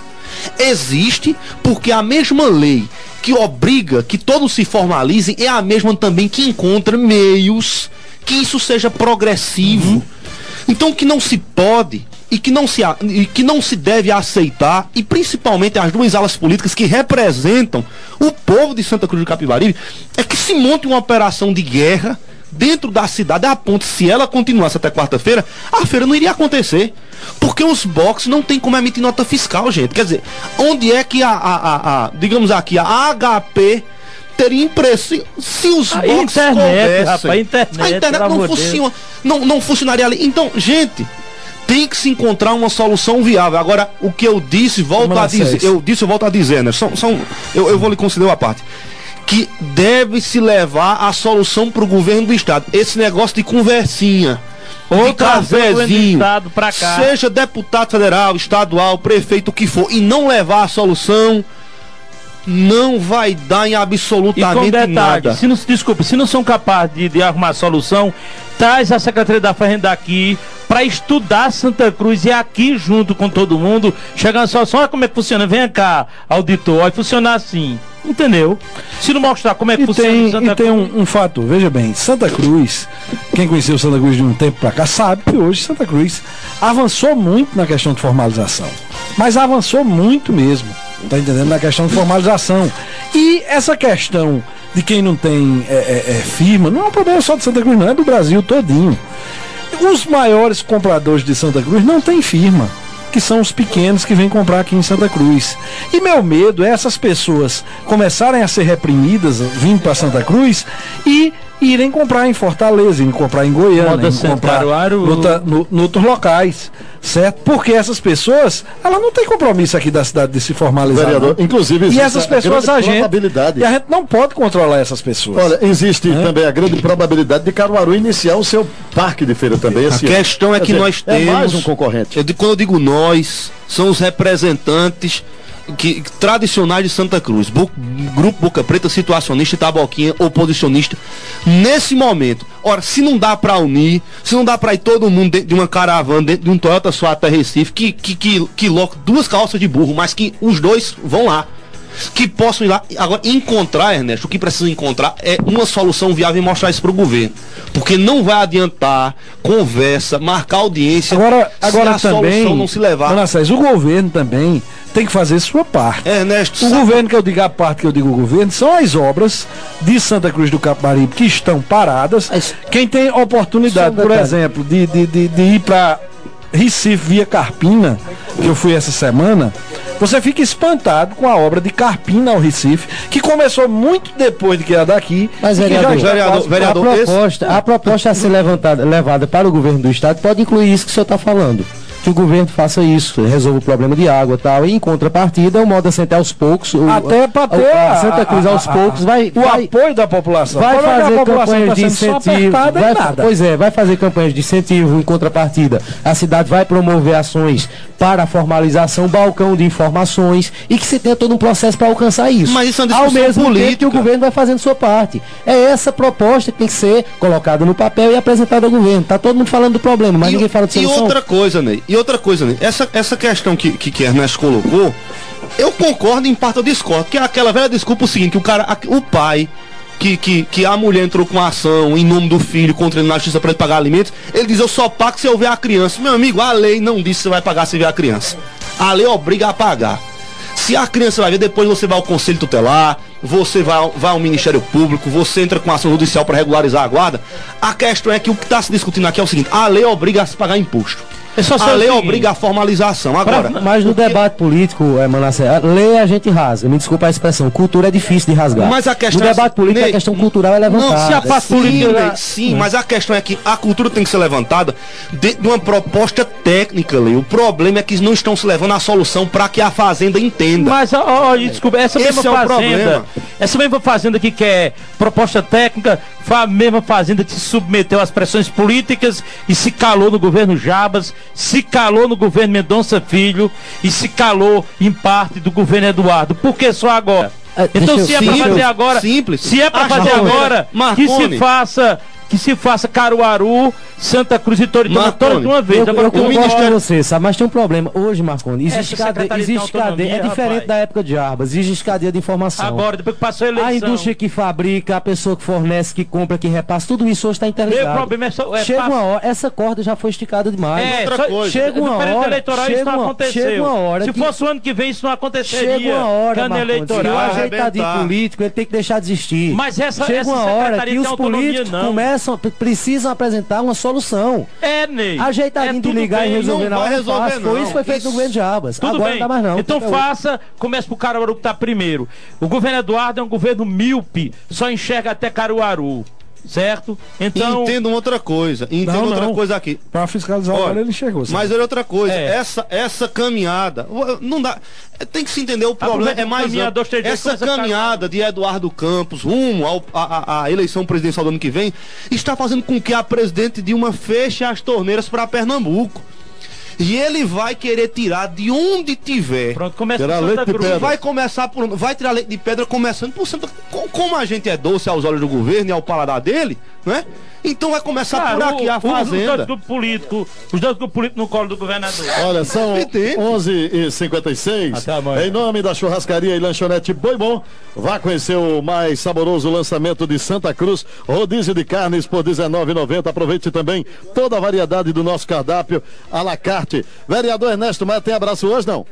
[SPEAKER 9] Existe porque a mesma lei que obriga que todos se formalizem é a mesma também que encontra meios que isso seja progressivo. Então, que não se pode e que não se deve aceitar, e principalmente as duas alas políticas que representam o povo de Santa Cruz do Capibaribe, é que se monte uma operação de guerra dentro da cidade, a ponto, se ela continuasse até quarta-feira, a feira não iria acontecer. Porque os boxes não tem como emitir nota fiscal, gente. Quer dizer, onde é que digamos aqui, a HP teria impresso se os boxes coubessem?
[SPEAKER 7] A internet
[SPEAKER 9] não funcionaria ali. Então, gente, tem que se encontrar uma solução viável. Agora, o que eu disse, volto a dizer, né? Eu vou lhe conceder uma parte. Que deve se levar a solução para o governo do estado. Esse negócio de conversinha, de cafezinho, seja deputado federal, estadual, prefeito, o que for, e não levar a solução, não vai dar em absolutamente nada.
[SPEAKER 7] Se não são capazes de arrumar a solução, traz a Secretaria da Fazenda aqui para estudar Santa Cruz e aqui junto com todo mundo chegar na solução. Olha como é que funciona, vem cá, auditor, vai funcionar assim. Entendeu? Se não mostrar como é que funciona
[SPEAKER 3] Santa Cruz. Tem um fato, veja bem, Santa Cruz, quem conheceu Santa Cruz de um tempo pra cá sabe que hoje Santa Cruz avançou muito na questão de formalização. Mas avançou muito mesmo, tá entendendo? Na questão de formalização. E essa questão de quem não tem firma, não é um problema só de Santa Cruz, não, é do Brasil todinho. Os maiores compradores de Santa Cruz não têm firma, que são os pequenos que vêm comprar aqui em Santa Cruz. E meu medo é essas pessoas começarem a ser reprimidas vindo para Santa Cruz e irem comprar em Fortaleza, irem comprar em Goiânia, irem comprar em outros locais, certo? Porque essas pessoas, elas não têm compromisso aqui da cidade de se formalizar.
[SPEAKER 2] Vereador, inclusive
[SPEAKER 3] e essas pessoas a gente não pode controlar essas pessoas.
[SPEAKER 2] Olha, existe também a grande probabilidade de Caruaru iniciar o seu parque de feira também esse
[SPEAKER 9] ano. A questão é que nós temos
[SPEAKER 2] mais um concorrente.
[SPEAKER 9] Quando eu digo nós, são os representantes tradicionais de Santa Cruz, Grupo Boca Preta, situacionista, Taboquinha, oposicionista, nesse momento. Ora, se não dá pra unir, se não dá pra ir todo mundo dentro de uma caravana, dentro de um Toyota Suata Recife, que loca 2 calças de burro, mas que os dois vão lá, que possam ir lá. Agora, encontrar, Ernesto, o que precisa encontrar é uma solução viável e mostrar isso pro governo, porque não vai adiantar conversa, marcar audiência,
[SPEAKER 3] agora
[SPEAKER 9] se a
[SPEAKER 3] também,
[SPEAKER 9] solução não se levar.
[SPEAKER 3] O governo também tem que fazer sua parte.
[SPEAKER 9] Ernesto,
[SPEAKER 3] governo, que eu digo a parte que eu digo o governo, são as obras de Santa Cruz do Capibaribe que estão paradas. Quem tem oportunidade, por exemplo, de ir para Recife via Carpina, que eu fui essa semana, você fica espantado com a obra de Carpina ao Recife, que começou muito depois de que era daqui.
[SPEAKER 4] Mas, vereador, a proposta a ser levada para o governo do estado pode incluir isso que o senhor está falando. Que o governo faça isso, resolva o problema de água e tal, e em contrapartida o modo assente aos poucos,
[SPEAKER 3] até para ter
[SPEAKER 4] a Santa Cruz aos poucos vai
[SPEAKER 3] apoio da população,
[SPEAKER 4] vai fazer campanhas de incentivo, vai fazer campanhas de incentivo. Em contrapartida, a cidade vai promover ações para a formalização, balcão de informações, e que se tenha todo um processo para alcançar isso.
[SPEAKER 9] Mas isso é uma discussão
[SPEAKER 4] ao mesmo
[SPEAKER 9] política.
[SPEAKER 4] tempo que o governo vai fazendo sua parte. É essa proposta que tem que ser colocada no papel e apresentada ao governo. Tá todo mundo falando do problema, mas ninguém fala de solução.
[SPEAKER 9] E outra coisa, Ney, essa questão que Ernesto colocou, eu concordo, em parte eu discordo, que é aquela velha desculpa o seguinte, que o pai, que a mulher entrou com a ação em nome do filho contra ele na justiça para ele pagar alimentos, ele diz, eu só pago se eu ver a criança. Meu amigo, a lei não diz que você vai pagar se ver a criança. A lei obriga a pagar. Se a criança vai ver, depois você vai ao Conselho Tutelar, você vai ao Ministério Público, você entra com ação judicial para regularizar a guarda. A questão é que o que está se discutindo aqui é o seguinte, a lei obriga a se pagar imposto. A lei obriga a formalização. Agora,
[SPEAKER 4] mas no debate político, Manassés, a lei a gente rasga. Me desculpa a expressão. Cultura é difícil de rasgar.
[SPEAKER 9] Mas a questão
[SPEAKER 4] no debate político, a questão cultural é levantada.
[SPEAKER 9] Não, se a parte política. Sim, mas a questão é que a cultura tem que ser levantada dentro de uma proposta técnica, Lei. O problema é que não estão se levando a solução para que a Fazenda entenda.
[SPEAKER 7] Mas, desculpa, essa mesma Fazenda que quer proposta técnica, foi a mesma Fazenda que se submeteu às pressões políticas e se calou no governo Jabas, se calou no governo Mendonça Filho e se calou em parte do governo Eduardo. Por que só agora? Então se é para fazer agora, se é para fazer agora, que se faça Caruaru, Santa Cruz e Toritama toda de uma vez.
[SPEAKER 4] Agora o Ministério você sabe, mas tem um problema hoje, Marconi. Existe cadeia, é diferente da época de Jarbas, existe cadeia de informação.
[SPEAKER 7] Agora, depois que passou a eleição,
[SPEAKER 4] a indústria que fabrica, a pessoa que fornece, que compra, que repassa, tudo isso hoje está interligado.
[SPEAKER 7] Meu problema
[SPEAKER 4] chega uma hora, essa corda já foi esticada demais.
[SPEAKER 7] Chega uma hora, eleitoral isso não aconteceu.
[SPEAKER 4] Chega uma hora.
[SPEAKER 7] Se fosse o ano que vem isso não aconteceria.
[SPEAKER 4] Chega uma hora,
[SPEAKER 7] eleitoral.
[SPEAKER 4] Se o ajeitadinho político, ele tem que deixar de existir.
[SPEAKER 7] Mas
[SPEAKER 4] chega uma hora que os políticos precisam apresentar uma solução.
[SPEAKER 7] Ney.
[SPEAKER 4] Ajeitadinho de ligar e resolver na hora fácil. Foi isso que foi feito no governo de Jabas. Agora não dá mais não.
[SPEAKER 7] Então comece pro Caruaru que tá primeiro. O governo Eduardo é um governo míope, só enxerga até Caruaru. Certo? Então.
[SPEAKER 9] Entendam outra coisa. Outra coisa aqui.
[SPEAKER 3] Para fiscalizar agora ele chegou.
[SPEAKER 9] Mas olha outra coisa. Essa caminhada. Não dá. Tem que se entender o problema. É mais essa caminhada de Eduardo Campos rumo à eleição presidencial do ano que vem está fazendo com que a presidente Dilma feche as torneiras para Pernambuco. E ele vai querer tirar de onde tiver.
[SPEAKER 7] Pronto, começa por Santa Cruz.
[SPEAKER 9] Vai começar por. Vai tirar leite de pedra começando por Santa Cruz. Como a gente é doce aos olhos do governo e ao paladar dele, né? Então vai começar por aqui a Fazenda.
[SPEAKER 7] Os dois grupos políticos no colo do governador.
[SPEAKER 2] Olha, são 11h56. Em nome da churrascaria e lanchonete Boi Bom, vá conhecer o mais saboroso lançamento de Santa Cruz, rodízio de carnes por R$19,90. Aproveite também toda a variedade do nosso cardápio à la carte. Vereador Ernesto Maia, tem abraço hoje, não?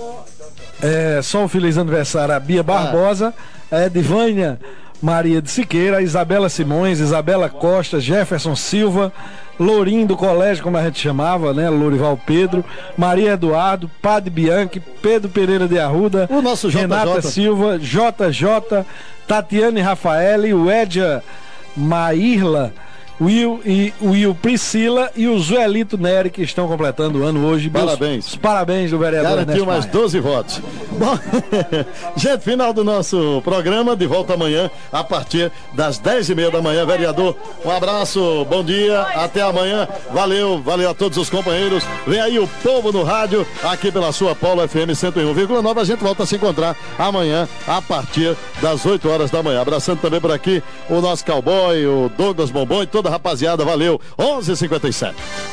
[SPEAKER 3] Só um feliz aniversário a Bia Barbosa, a Edivânia Maria de Siqueira, Isabela Simões, Isabela Costa, Jefferson Silva, Lourinho do colégio, como a gente chamava, né? Lourival Pedro, Maria Eduardo, Padre Bianchi, Pedro Pereira de Arruda,
[SPEAKER 2] o nosso
[SPEAKER 3] Renata Silva, JJ, Tatiane Rafael, o Edja Maírla, Will Priscila e o Zuelito Neri, que estão completando o ano hoje.
[SPEAKER 2] Parabéns.
[SPEAKER 3] Parabéns do vereador.
[SPEAKER 2] Garantiu mais 12 votos. Bom, gente, final do nosso programa, de volta amanhã a partir das 10h30 da manhã. Vereador, um abraço, bom dia, até amanhã. Valeu a todos os companheiros. Vem aí o povo no rádio, aqui pela sua Polo FM 101,9. A gente volta a se encontrar amanhã a partir das 8 horas da manhã. Abraçando também por aqui o nosso cowboy, o Douglas Bombom e toda a rapaziada, valeu, 11h57.